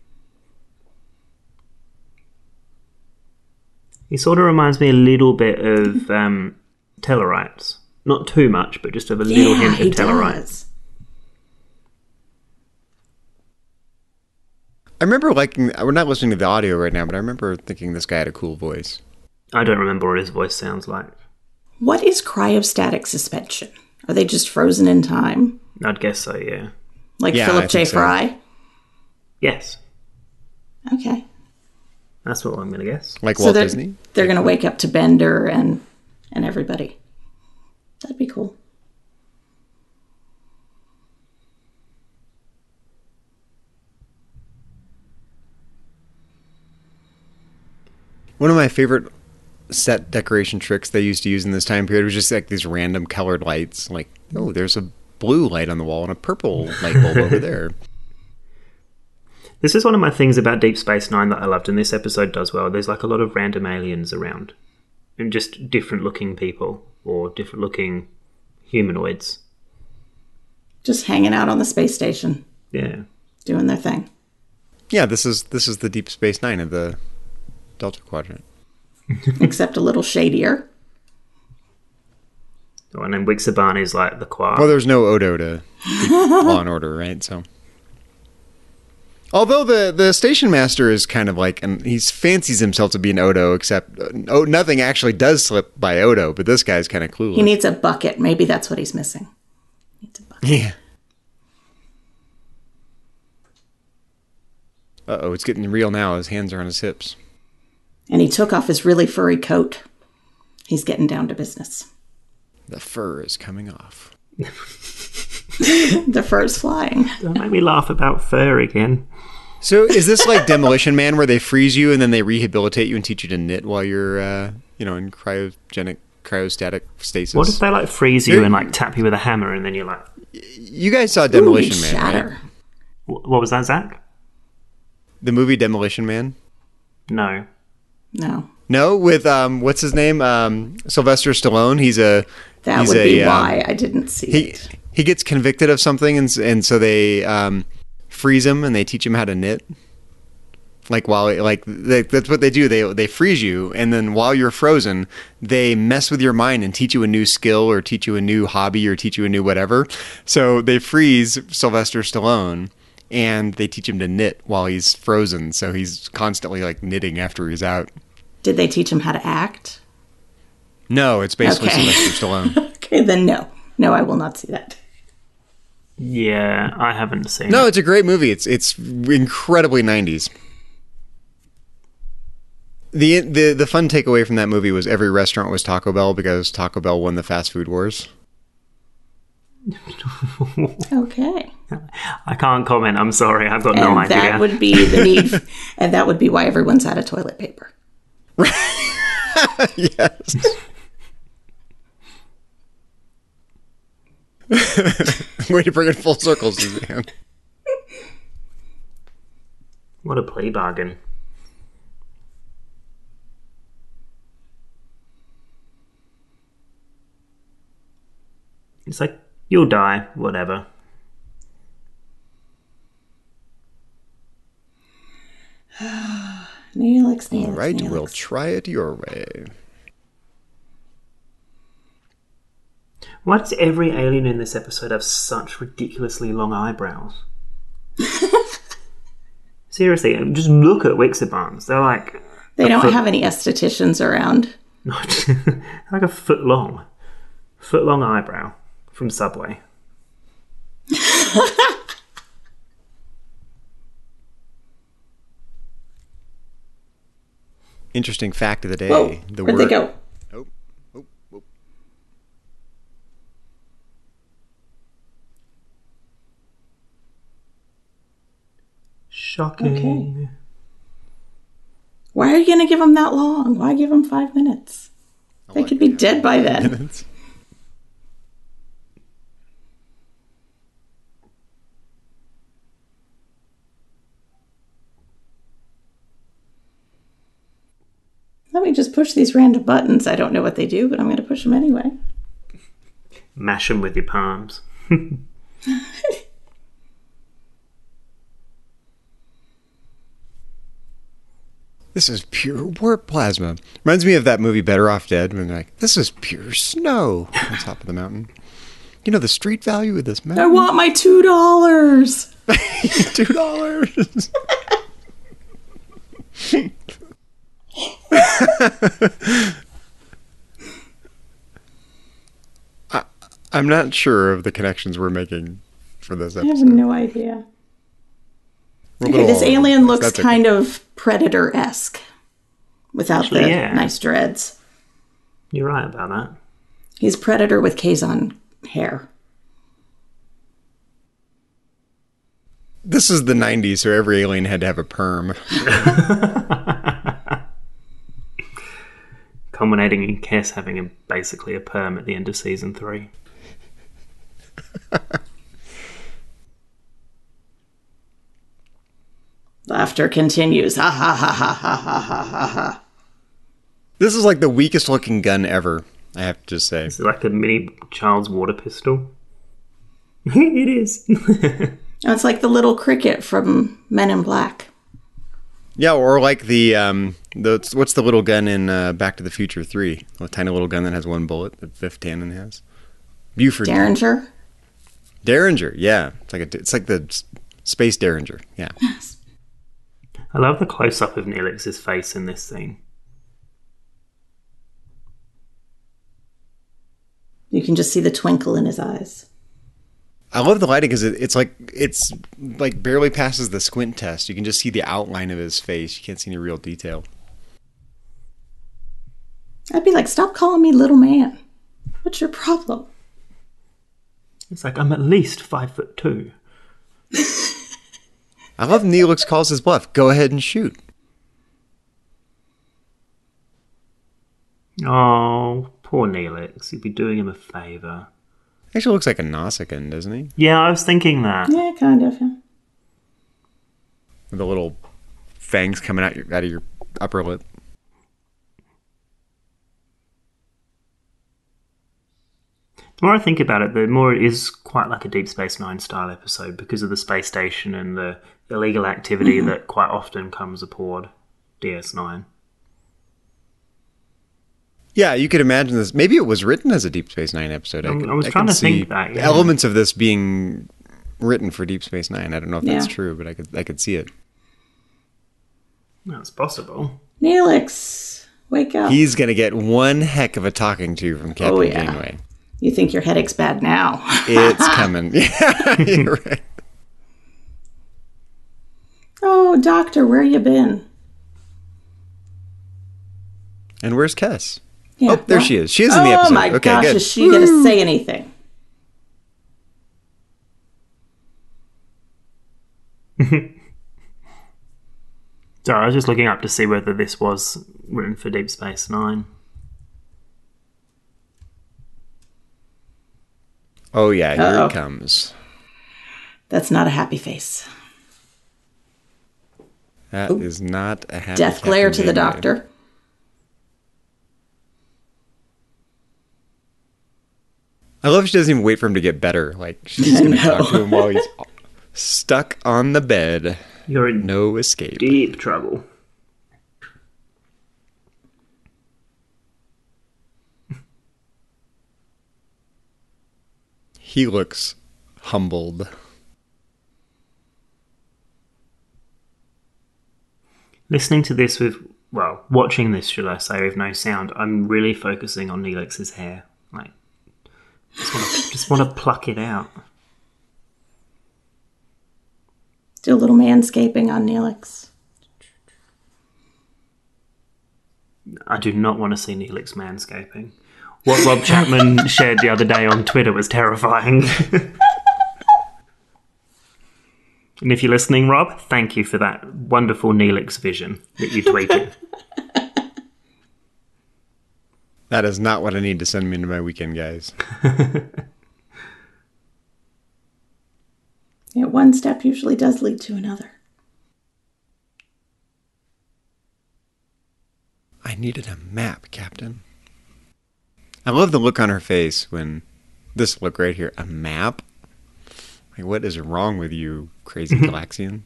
He sort of reminds me a little bit of um, Tellarites. Not too much, but just of a little Yeah, hint he of Tellarites. does. I remember liking, we're not listening to the audio right now, but I remember thinking this guy had a cool voice. I don't remember what his voice sounds like. What is cryostatic suspension? Are they just frozen in time? I'd guess so, yeah. Like Yeah, I Philip J. think so. Fry? Yes, Okay. that's what I'm going to guess. Like So Walt they're, Disney? they're going to wake up to Bender and and everybody. That'd be cool. One of my favorite set decoration tricks they used to use in this time period was just like these random colored lights. Like, oh, there's a blue light on the wall and a purple light bulb over there. This is one of my things about Deep Space Nine that I loved, and this episode does well. There's like a lot of random aliens around, and just different looking people or different looking humanoids. Just hanging out on the space station, Yeah. doing their thing. Yeah, this is this is the Deep Space Nine of the Delta Quadrant. Except a little shadier. Oh, and then Wixaban is like the Quark. Well, there's no Odo to keep law and order, right? So, although the the station master is kind of like, and he fancies himself to be an Odo, except uh, oh, nothing actually does slip by Odo. But this guy's kind of clueless. He needs a bucket. Maybe that's what he's missing. He needs a bucket. Yeah. Uh oh, it's getting real now. His hands are on his hips. And he took off his really furry coat. He's getting down to business. The fur is coming off. The fur's flying. Don't make me laugh about fur again. So is this like Demolition Man, where they freeze you and then they rehabilitate you and teach you to knit while you're, uh, you know, in cryogenic, cryostatic stasis? What if they like freeze you and like tap you with a hammer and then you're like... You guys saw Demolition Ooh, Man, shatter. right? Wh- What was that, Zach? The movie Demolition Man? No. No. No, with um, what's his name? Um, Sylvester Stallone. He's a That he's would a, be um, why I didn't see he it. he gets convicted of something, and s- and so they um, freeze him and they teach him how to knit. Like while like they, that's what they do. They they freeze you, and then while you're frozen, they mess with your mind and teach you a new skill or teach you a new hobby or teach you a new whatever. So they freeze Sylvester Stallone. And they teach him to knit while he's frozen, so he's constantly like knitting after he's out. Did they teach him how to act? No, it's basically Okay. Sylvester Stallone. Okay, then no. No, I will not see that. Yeah, I haven't seen No, it. it's a great movie. It's it's incredibly nineties. The the the fun takeaway from that movie was every restaurant was Taco Bell because Taco Bell won the fast food wars. Okay. I can't comment. I'm sorry. I've got And no idea. that would be the need, and that would be why everyone's out of toilet paper. Yes. Way to bring it full circle, Suzanne. What a plea bargain. It's like, you'll die, whatever. Neelix, Neelix, All right, Neelix. we'll try it your way. Why does every alien in this episode have such ridiculously long eyebrows? Seriously, just look at Wixabans. They're like... They a don't foot- have any estheticians around. like a foot long. Foot long eyebrow from Subway. Interesting fact of the day. Whoa, the where'd word. they go? Oh, oh, oh. Shocking. Okay. Why are you going to give them that long? Why give them five minutes? They could be dead by then. Let me just push these random buttons. I don't know what they do, but I'm going to push them anyway. Mash them with your palms. This is pure warp plasma. Reminds me of that movie Better Off Dead when they're like, this is pure snow on top of the mountain. You know the street value of this I mountain? want my two dollars. Two dollars. I, I'm not sure of the connections we're making for this I have episode. no idea. We're a Okay, little this all over the alien place. looks That's okay. kind of Predator-esque without Actually, the yeah. nice dreads. You're right about that. He's Predator with Kazon hair. This is the nineties, so every alien had to have a perm. Culminating in Kess having a, basically a perm at the end of season three. Laughter continues. Ha ha ha ha ha ha ha ha ha. This is like the weakest looking gun ever, I have to just say. It's like a mini child's water pistol. It is. It's like the little cricket from Men in Black. Yeah, or like the, um, the what's the little gun in uh, Back to the Future three? The tiny little gun that has one bullet that Biff Tannen has. Buford. Derringer? Derringer, yeah. It's like a, it's like the s- space Derringer, yeah. Yes. I love the close-up of Neelix's face in this scene. You can just see the twinkle in his eyes. I love the lighting because it, it's like it's like barely passes the squint test. You can just see the outline of his face. You can't see any real detail. I'd be like, stop calling me little man. What's your problem? It's like, I'm at least five foot two. I love Neelix calls his bluff. Go ahead and shoot. Oh, poor Neelix. You'd be doing him a favour. Actually looks like a Nausicaan, doesn't he? Yeah, I was thinking that. Yeah, kind of. Yeah. With the little fangs coming out, your, out of your upper lip. The more I think about it, the more it is quite like a Deep Space Nine style episode because of the space station and the illegal activity Mm-hmm. that quite often comes aboard D S nine. Yeah, you could imagine this. Maybe it was written as a Deep Space Nine episode. I, I could, was I trying could to think see that, yeah. elements of this being written for Deep Space Nine. I don't know if that's Yeah. true, but I could I could see it. No, it's possible. Neelix, wake up. He's gonna get one heck of a talking to from Captain Oh, yeah. Janeway. You think your headache's bad now. It's coming. Yeah, you're right. Oh, doctor, where you been? And where's Kes? Yeah, Oh, there well- she is. She is in the Oh episode. my Okay, gosh, good. is she going to say anything? Sorry, I was just looking up to see whether this was written for Deep Space Nine. Oh yeah, here Uh-oh. it comes. That's not a happy face. That is not a happy Death glare to Captain the Janeway. doctor. I love she doesn't even wait for him to get better. Like she's just gonna talk to him while he's stuck on the bed. You're in No escape. deep trouble. He looks humbled. Listening to this with, well, watching this, should I say, with no sound, I'm really focusing on Neelix's hair. Like, just want to just want to pluck it out. Do a little manscaping on Neelix. I do not want to see Neelix manscaping. What Rob Chapman shared the other day on Twitter was terrifying. And if you're listening, Rob, thank you for that wonderful Neelix vision that you tweeted. That is not what I need to send me into my weekend, guys. Yeah, one step usually does lead to another. I needed a map, Captain. I love the look on her face when this look right here, a map? Like, what is wrong with you, crazy Galaxian?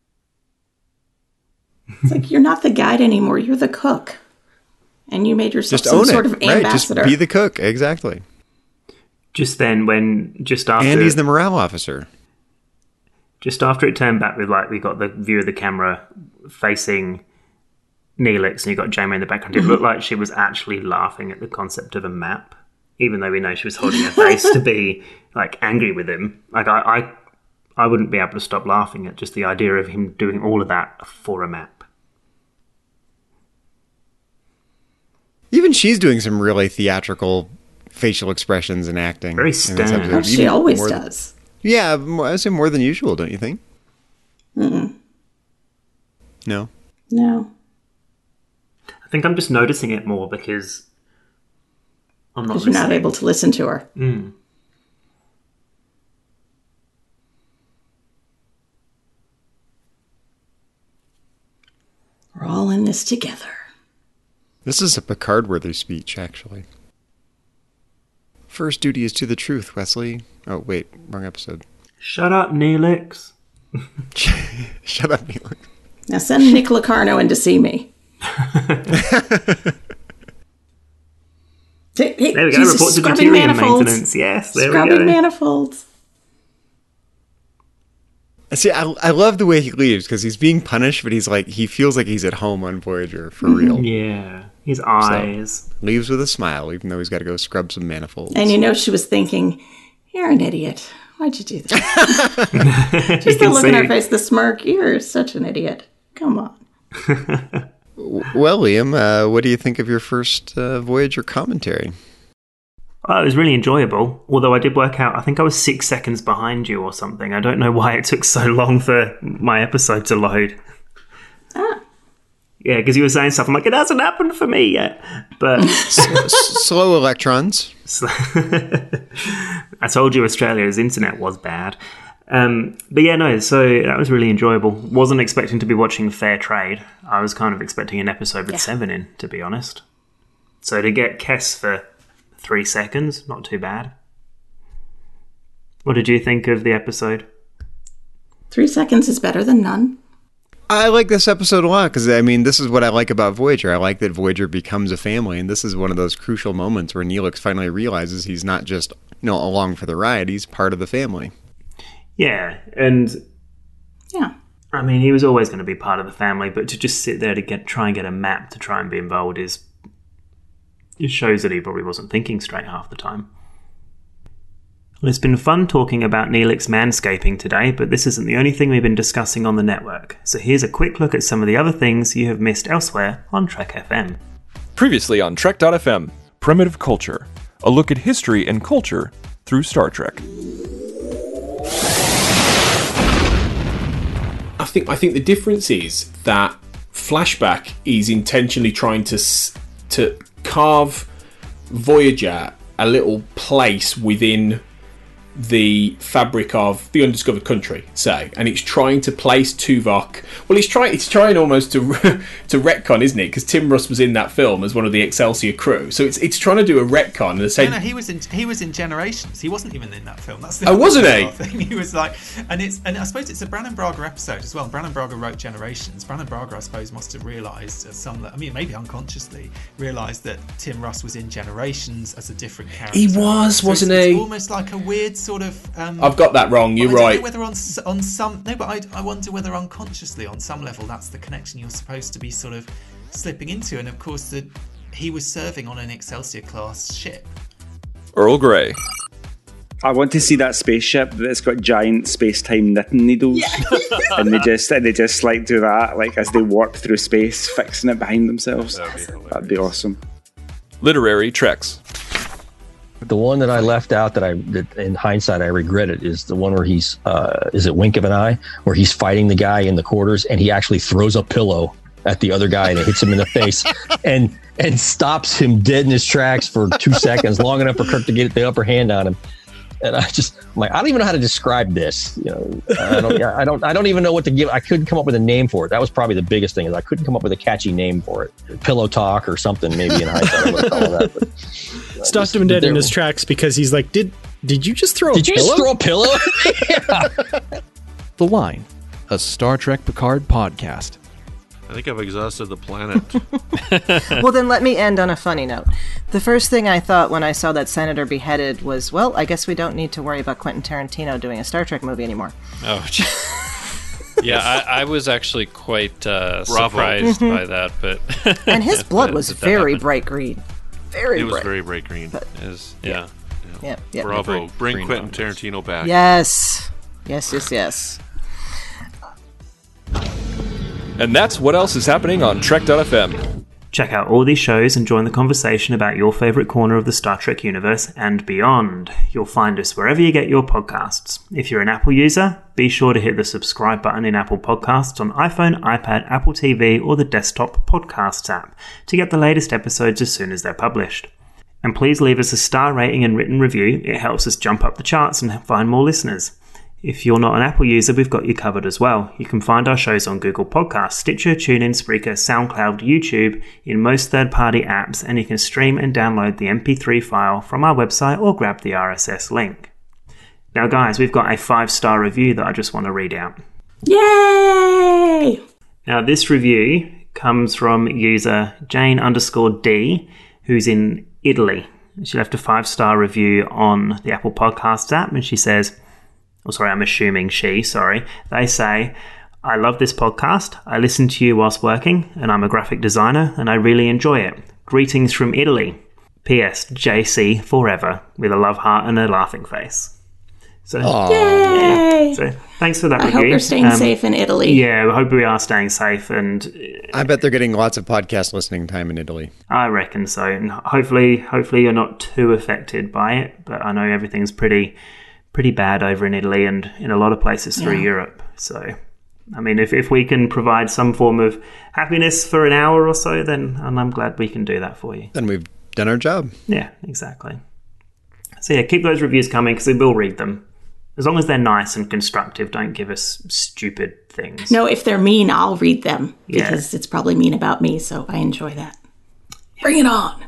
It's like, you're not the guide anymore, you're the cook. And you made yourself Just some own sort it. of Right, ambassador. just be the cook, exactly. Just then, when, just after... And he's the morale officer. Just after it turned back with, like, we got the view of the camera facing Neelix and you got Janeway in the background, it looked like she was actually laughing at the concept of a map, even though we know she was holding her face to be, like, angry with him. Like, I, I, I wouldn't be able to stop laughing at just the idea of him doing all of that for a map. Even she's doing some really theatrical facial expressions and acting. Very in this stern. episode. Oh, she Even always more- does. Yeah, more- I would say more than usual, don't you think? Mm-mm. No. No. I think I'm just noticing it more because I'm not Because you're not listening. able to listen to her. Mm. We're all in this together. This is a Picard-worthy speech, actually. first duty is to the truth, Wesley. Oh, wait, wrong episode. Shut up, Neelix. Shut up, Neelix. Now send Nick Locarno in to see me. Hey, hey, there we go, Jesus, report to scrubbing Deuterium manifolds. maintenance. Yes, there Scrubbing we go. manifolds. See, I, I love the way he leaves, because he's being punished, but he's like, he feels like he's at home on Voyager, for real. Yeah, his eyes. So, leaves with a smile, even though he's got to go scrub some manifolds. And you know she was thinking, you're an idiot. Why'd you do that? Just the look see. in her face, the smirk. You're such an idiot. Come on. Well, Liam, uh, what do you think of your first uh, Voyager commentary? Oh, it was really enjoyable, although I did work out, I think I was six seconds behind you or something. I don't know why it took so long for my episode to load. Ah. Yeah, because you were saying stuff. I'm like, it hasn't happened for me yet. But S- s- slow electrons. I told you Australia's internet was bad. Um, but yeah, no, so that was really enjoyable. Wasn't expecting to be watching Fair Trade. I was kind of expecting an episode with Yeah. seven in, to be honest. So to get Kess for three seconds, not too bad. What did you think of the episode? Three seconds is better than none. I like this episode a lot, because, I mean, this is what I like about Voyager. I like that Voyager becomes a family, and this is one of those crucial moments where Neelix finally realizes he's not just, you know, along for the ride, he's part of the family. Yeah, and Yeah. I mean, he was always going to be part of the family, but to just sit there to get try and get a map to try and be involved is... it shows that he probably wasn't thinking straight half the time. Well, it's been fun talking about Neelix manscaping today, but this isn't the only thing we've been discussing on the network. So here's a quick look at some of the other things you have missed elsewhere on Trek F M. Previously on Trek dot f m, Primitive Culture, a look at history and culture through Star Trek. I think I think the difference is that Flashback is intentionally trying to s- to carve Voyager a little place within the fabric of the undiscovered country, say, and it's trying to place Tuvok. Well, it's trying. It's trying almost to to retcon, isn't it? Because Tim Russ was in that film as one of the Excelsior crew, so it's it's trying to do a retcon and say, No, no, he was in he was in Generations. He wasn't even in that film. That's the Oh, other wasn't he? bizarre thing. He was like, and it's and I suppose it's a Brannon Braga episode as well. Brannon Braga wrote Generations. Brannon Braga, I suppose, must have realised at some, I mean, maybe unconsciously realised that Tim Russ was in Generations as a different character. He was, So wasn't it's, he? It's almost like a weird sort of. Um, I've got that wrong. You're I don't right. know whether on s- on some no, but I I wonder whether unconsciously on some level that's the connection you're supposed to be sort of slipping into, and of course that he was serving on an Excelsior class ship. Earl Grey. I want to see that spaceship that's got giant space-time knitting needles, and they just and they just like do that, like as they warp through space, fixing it behind themselves. That'd be awesome. Literary Treks. The one that I left out that I, that in hindsight, I regret it is the one where he's, uh, is it Wink of an Eye, where he's fighting the guy in the quarters and he actually throws a pillow at the other guy and it hits him in the face and and stops him dead in his tracks for two seconds, long enough for Kirk to get the upper hand on him. And I just, I'm like, I don't even know how to describe this. You know, I don't, I don't, I don't even know what to give. I couldn't come up with a name for it. That was probably the biggest thing, is I couldn't come up with a catchy name for it. Pillow talk or something, maybe in hindsight I would call that. But, uh, stopped him dead in his tracks because he's like, did did you just throw did a you pillow? just throw a pillow? Yeah. The Line, a Star Trek Picard podcast. I think I've exhausted the planet. Well, then let me end on a funny note. The first thing I thought when I saw that senator beheaded was, well, I guess we don't need to worry about Quentin Tarantino doing a Star Trek movie anymore. Oh, yeah, I, I was actually quite uh, Bravo. surprised Mhm. by that. But And his blood that- was that very happened. bright green. Very it was bright. very bright green. But- Is yeah. Yeah, yeah. Bravo. Green- Bring green Quentin mountains. Tarantino back. Yes. Yes, yes, yes. And that's what else is happening on Trek dot f m. Check out all these shows and join the conversation about your favourite corner of the Star Trek universe and beyond. You'll find us wherever you get your podcasts. If you're an Apple user, be sure to hit the subscribe button in Apple Podcasts on iPhone, iPad, Apple T V, or the desktop podcasts app to get the latest episodes as soon as they're published. And please leave us a star rating and written review. It helps us jump up the charts and find more listeners. If you're not an Apple user, we've got you covered as well. You can find our shows on Google Podcasts, Stitcher, TuneIn, Spreaker, SoundCloud, YouTube, in most third-party apps, and you can stream and download the M P three file from our website or grab the R S S link. Now guys, we've got a five-star review that I just want to read out. Yay! Now this review comes from user Jane underscore D, who's in Italy. She left a five-star review on the Apple Podcasts app, and she says, oh, sorry, I'm assuming she, sorry. They say, I love this podcast. I listen to you whilst working, and I'm a graphic designer, and I really enjoy it. Greetings from Italy. P S. J C forever, with a love heart and a laughing face. So, Yay! Yeah. So thanks for that I review. hope you're staying Um, safe in Italy. Yeah, I hope we are staying safe, and I bet they're getting lots of podcast listening time in Italy. I reckon so. And hopefully, hopefully you're not too affected by it. But I know everything's pretty, pretty bad over in Italy and in a lot of places through Yeah. Europe. So, I mean, if if we can provide some form of happiness for an hour or so, then and I'm glad we can do that for you. Then we've done our job. Yeah, exactly. So yeah, keep those reviews coming because we will read them. As long as they're nice and constructive, don't give us stupid things. No, if they're mean, I'll read them Yeah. because it's probably mean about me, so I enjoy that. Bring it on.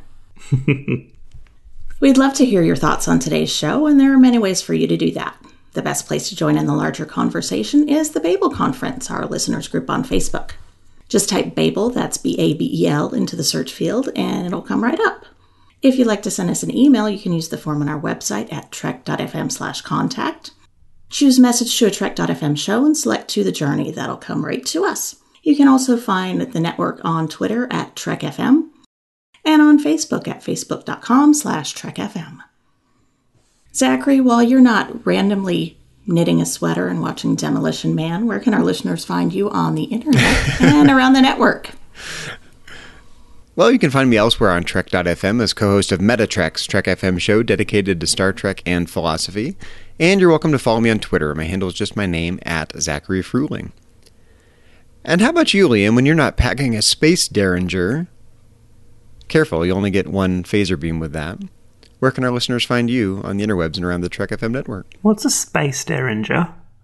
We'd love to hear your thoughts on today's show, and there are many ways for you to do that. The best place to join in the larger conversation is the Babel Conference, our listeners group on Facebook. Just type Babel, that's B A B E L, into the search field, and it'll come right up. If you'd like to send us an email, you can use the form on our website at trek.fm slash contact. Choose message to a trek.fm show and select To the Journey. That'll come right to us. You can also find the network on Twitter at TrekFM and on Facebook at facebook.com slash TrekFM. Zachary, while you're not randomly knitting a sweater and watching Demolition Man, where can our listeners find you on the internet and around the network? Well, you can find me elsewhere on Trek dot f m as co-host of Metatreks, Trek F M show dedicated to Star Trek and philosophy. And you're welcome to follow me on Twitter. My handle is just my name, at Zachary Fruling. And how about you, Liam, when you're not packing a space derringer? Careful, you only get one phaser beam with that. Where can our listeners find you on the interwebs and around the Trek F M network? What's a space derringer?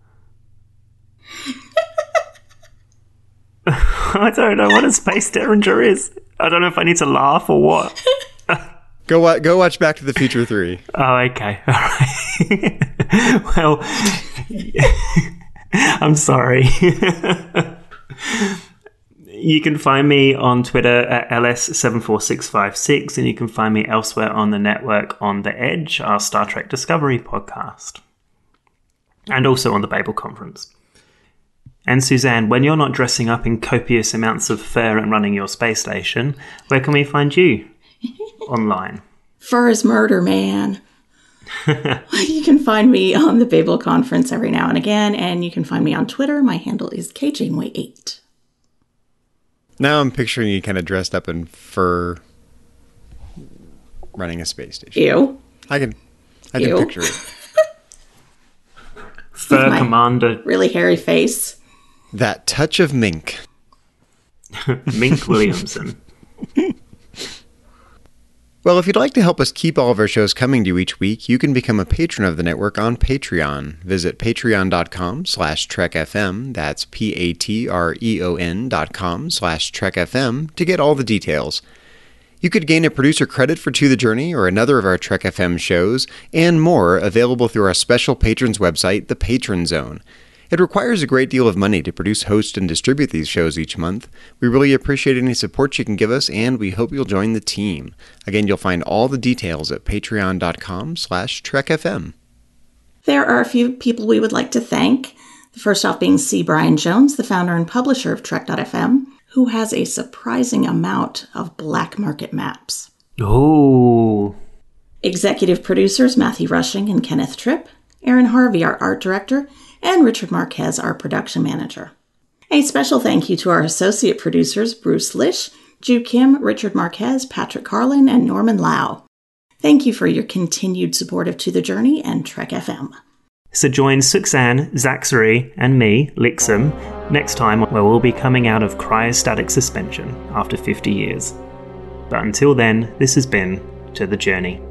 I don't know what a space derringer is. I don't know if I need to laugh or what. Go wa- go watch Back to the Future three. Oh, okay. All right. Well, I'm sorry. You can find me on Twitter at L S seven four six five six, and you can find me elsewhere on the network on The Edge, our Star Trek Discovery podcast, and also on the Babel Conference. And Suzanne, when you're not dressing up in copious amounts of fur and running your space station, where can we find you online? Fur is murder, man. You can find me on the Babel Conference every now and again, and you can find me on Twitter. My handle is K Janeway eight. Now I'm picturing you kind of dressed up in fur running a space station. Ew. I can, I can Ew. picture it. Fur My Commander. Really hairy face. That touch of mink. Mink Williamson. Well, if you'd like to help us keep all of our shows coming to you each week, you can become a patron of the network on Patreon. Visit patreon.com slash trekfm, that's P-A-T-R-E-O-N dot com slash trekfm, to get all the details. You could gain a producer credit for To the Journey or another of our Trek F M shows, and more available through our special patrons website, The Patron Zone. It requires a great deal of money to produce, host, and distribute these shows each month. We really appreciate any support you can give us, and we hope you'll join the team. Again, you'll find all the details at patreon.com slash trekfm. There are a few people we would like to thank. The first off being C. Brian Jones, the founder and publisher of Trek dot f m, who has a surprising amount of black market maps. Oh. Executive producers Matthew Rushing and Kenneth Tripp, Aaron Harvey, our art director, and Richard Marquez, our production manager. A special thank you to our associate producers Bruce Lish, Ju Kim, Richard Marquez, Patrick Carlin, and Norman Lau. Thank you for your continued support of To the Journey and Trek F M. So join Suxanne, Zaxary, and me, Lixum, next time where we'll be coming out of cryostatic suspension after fifty years. But until then, this has been To the Journey.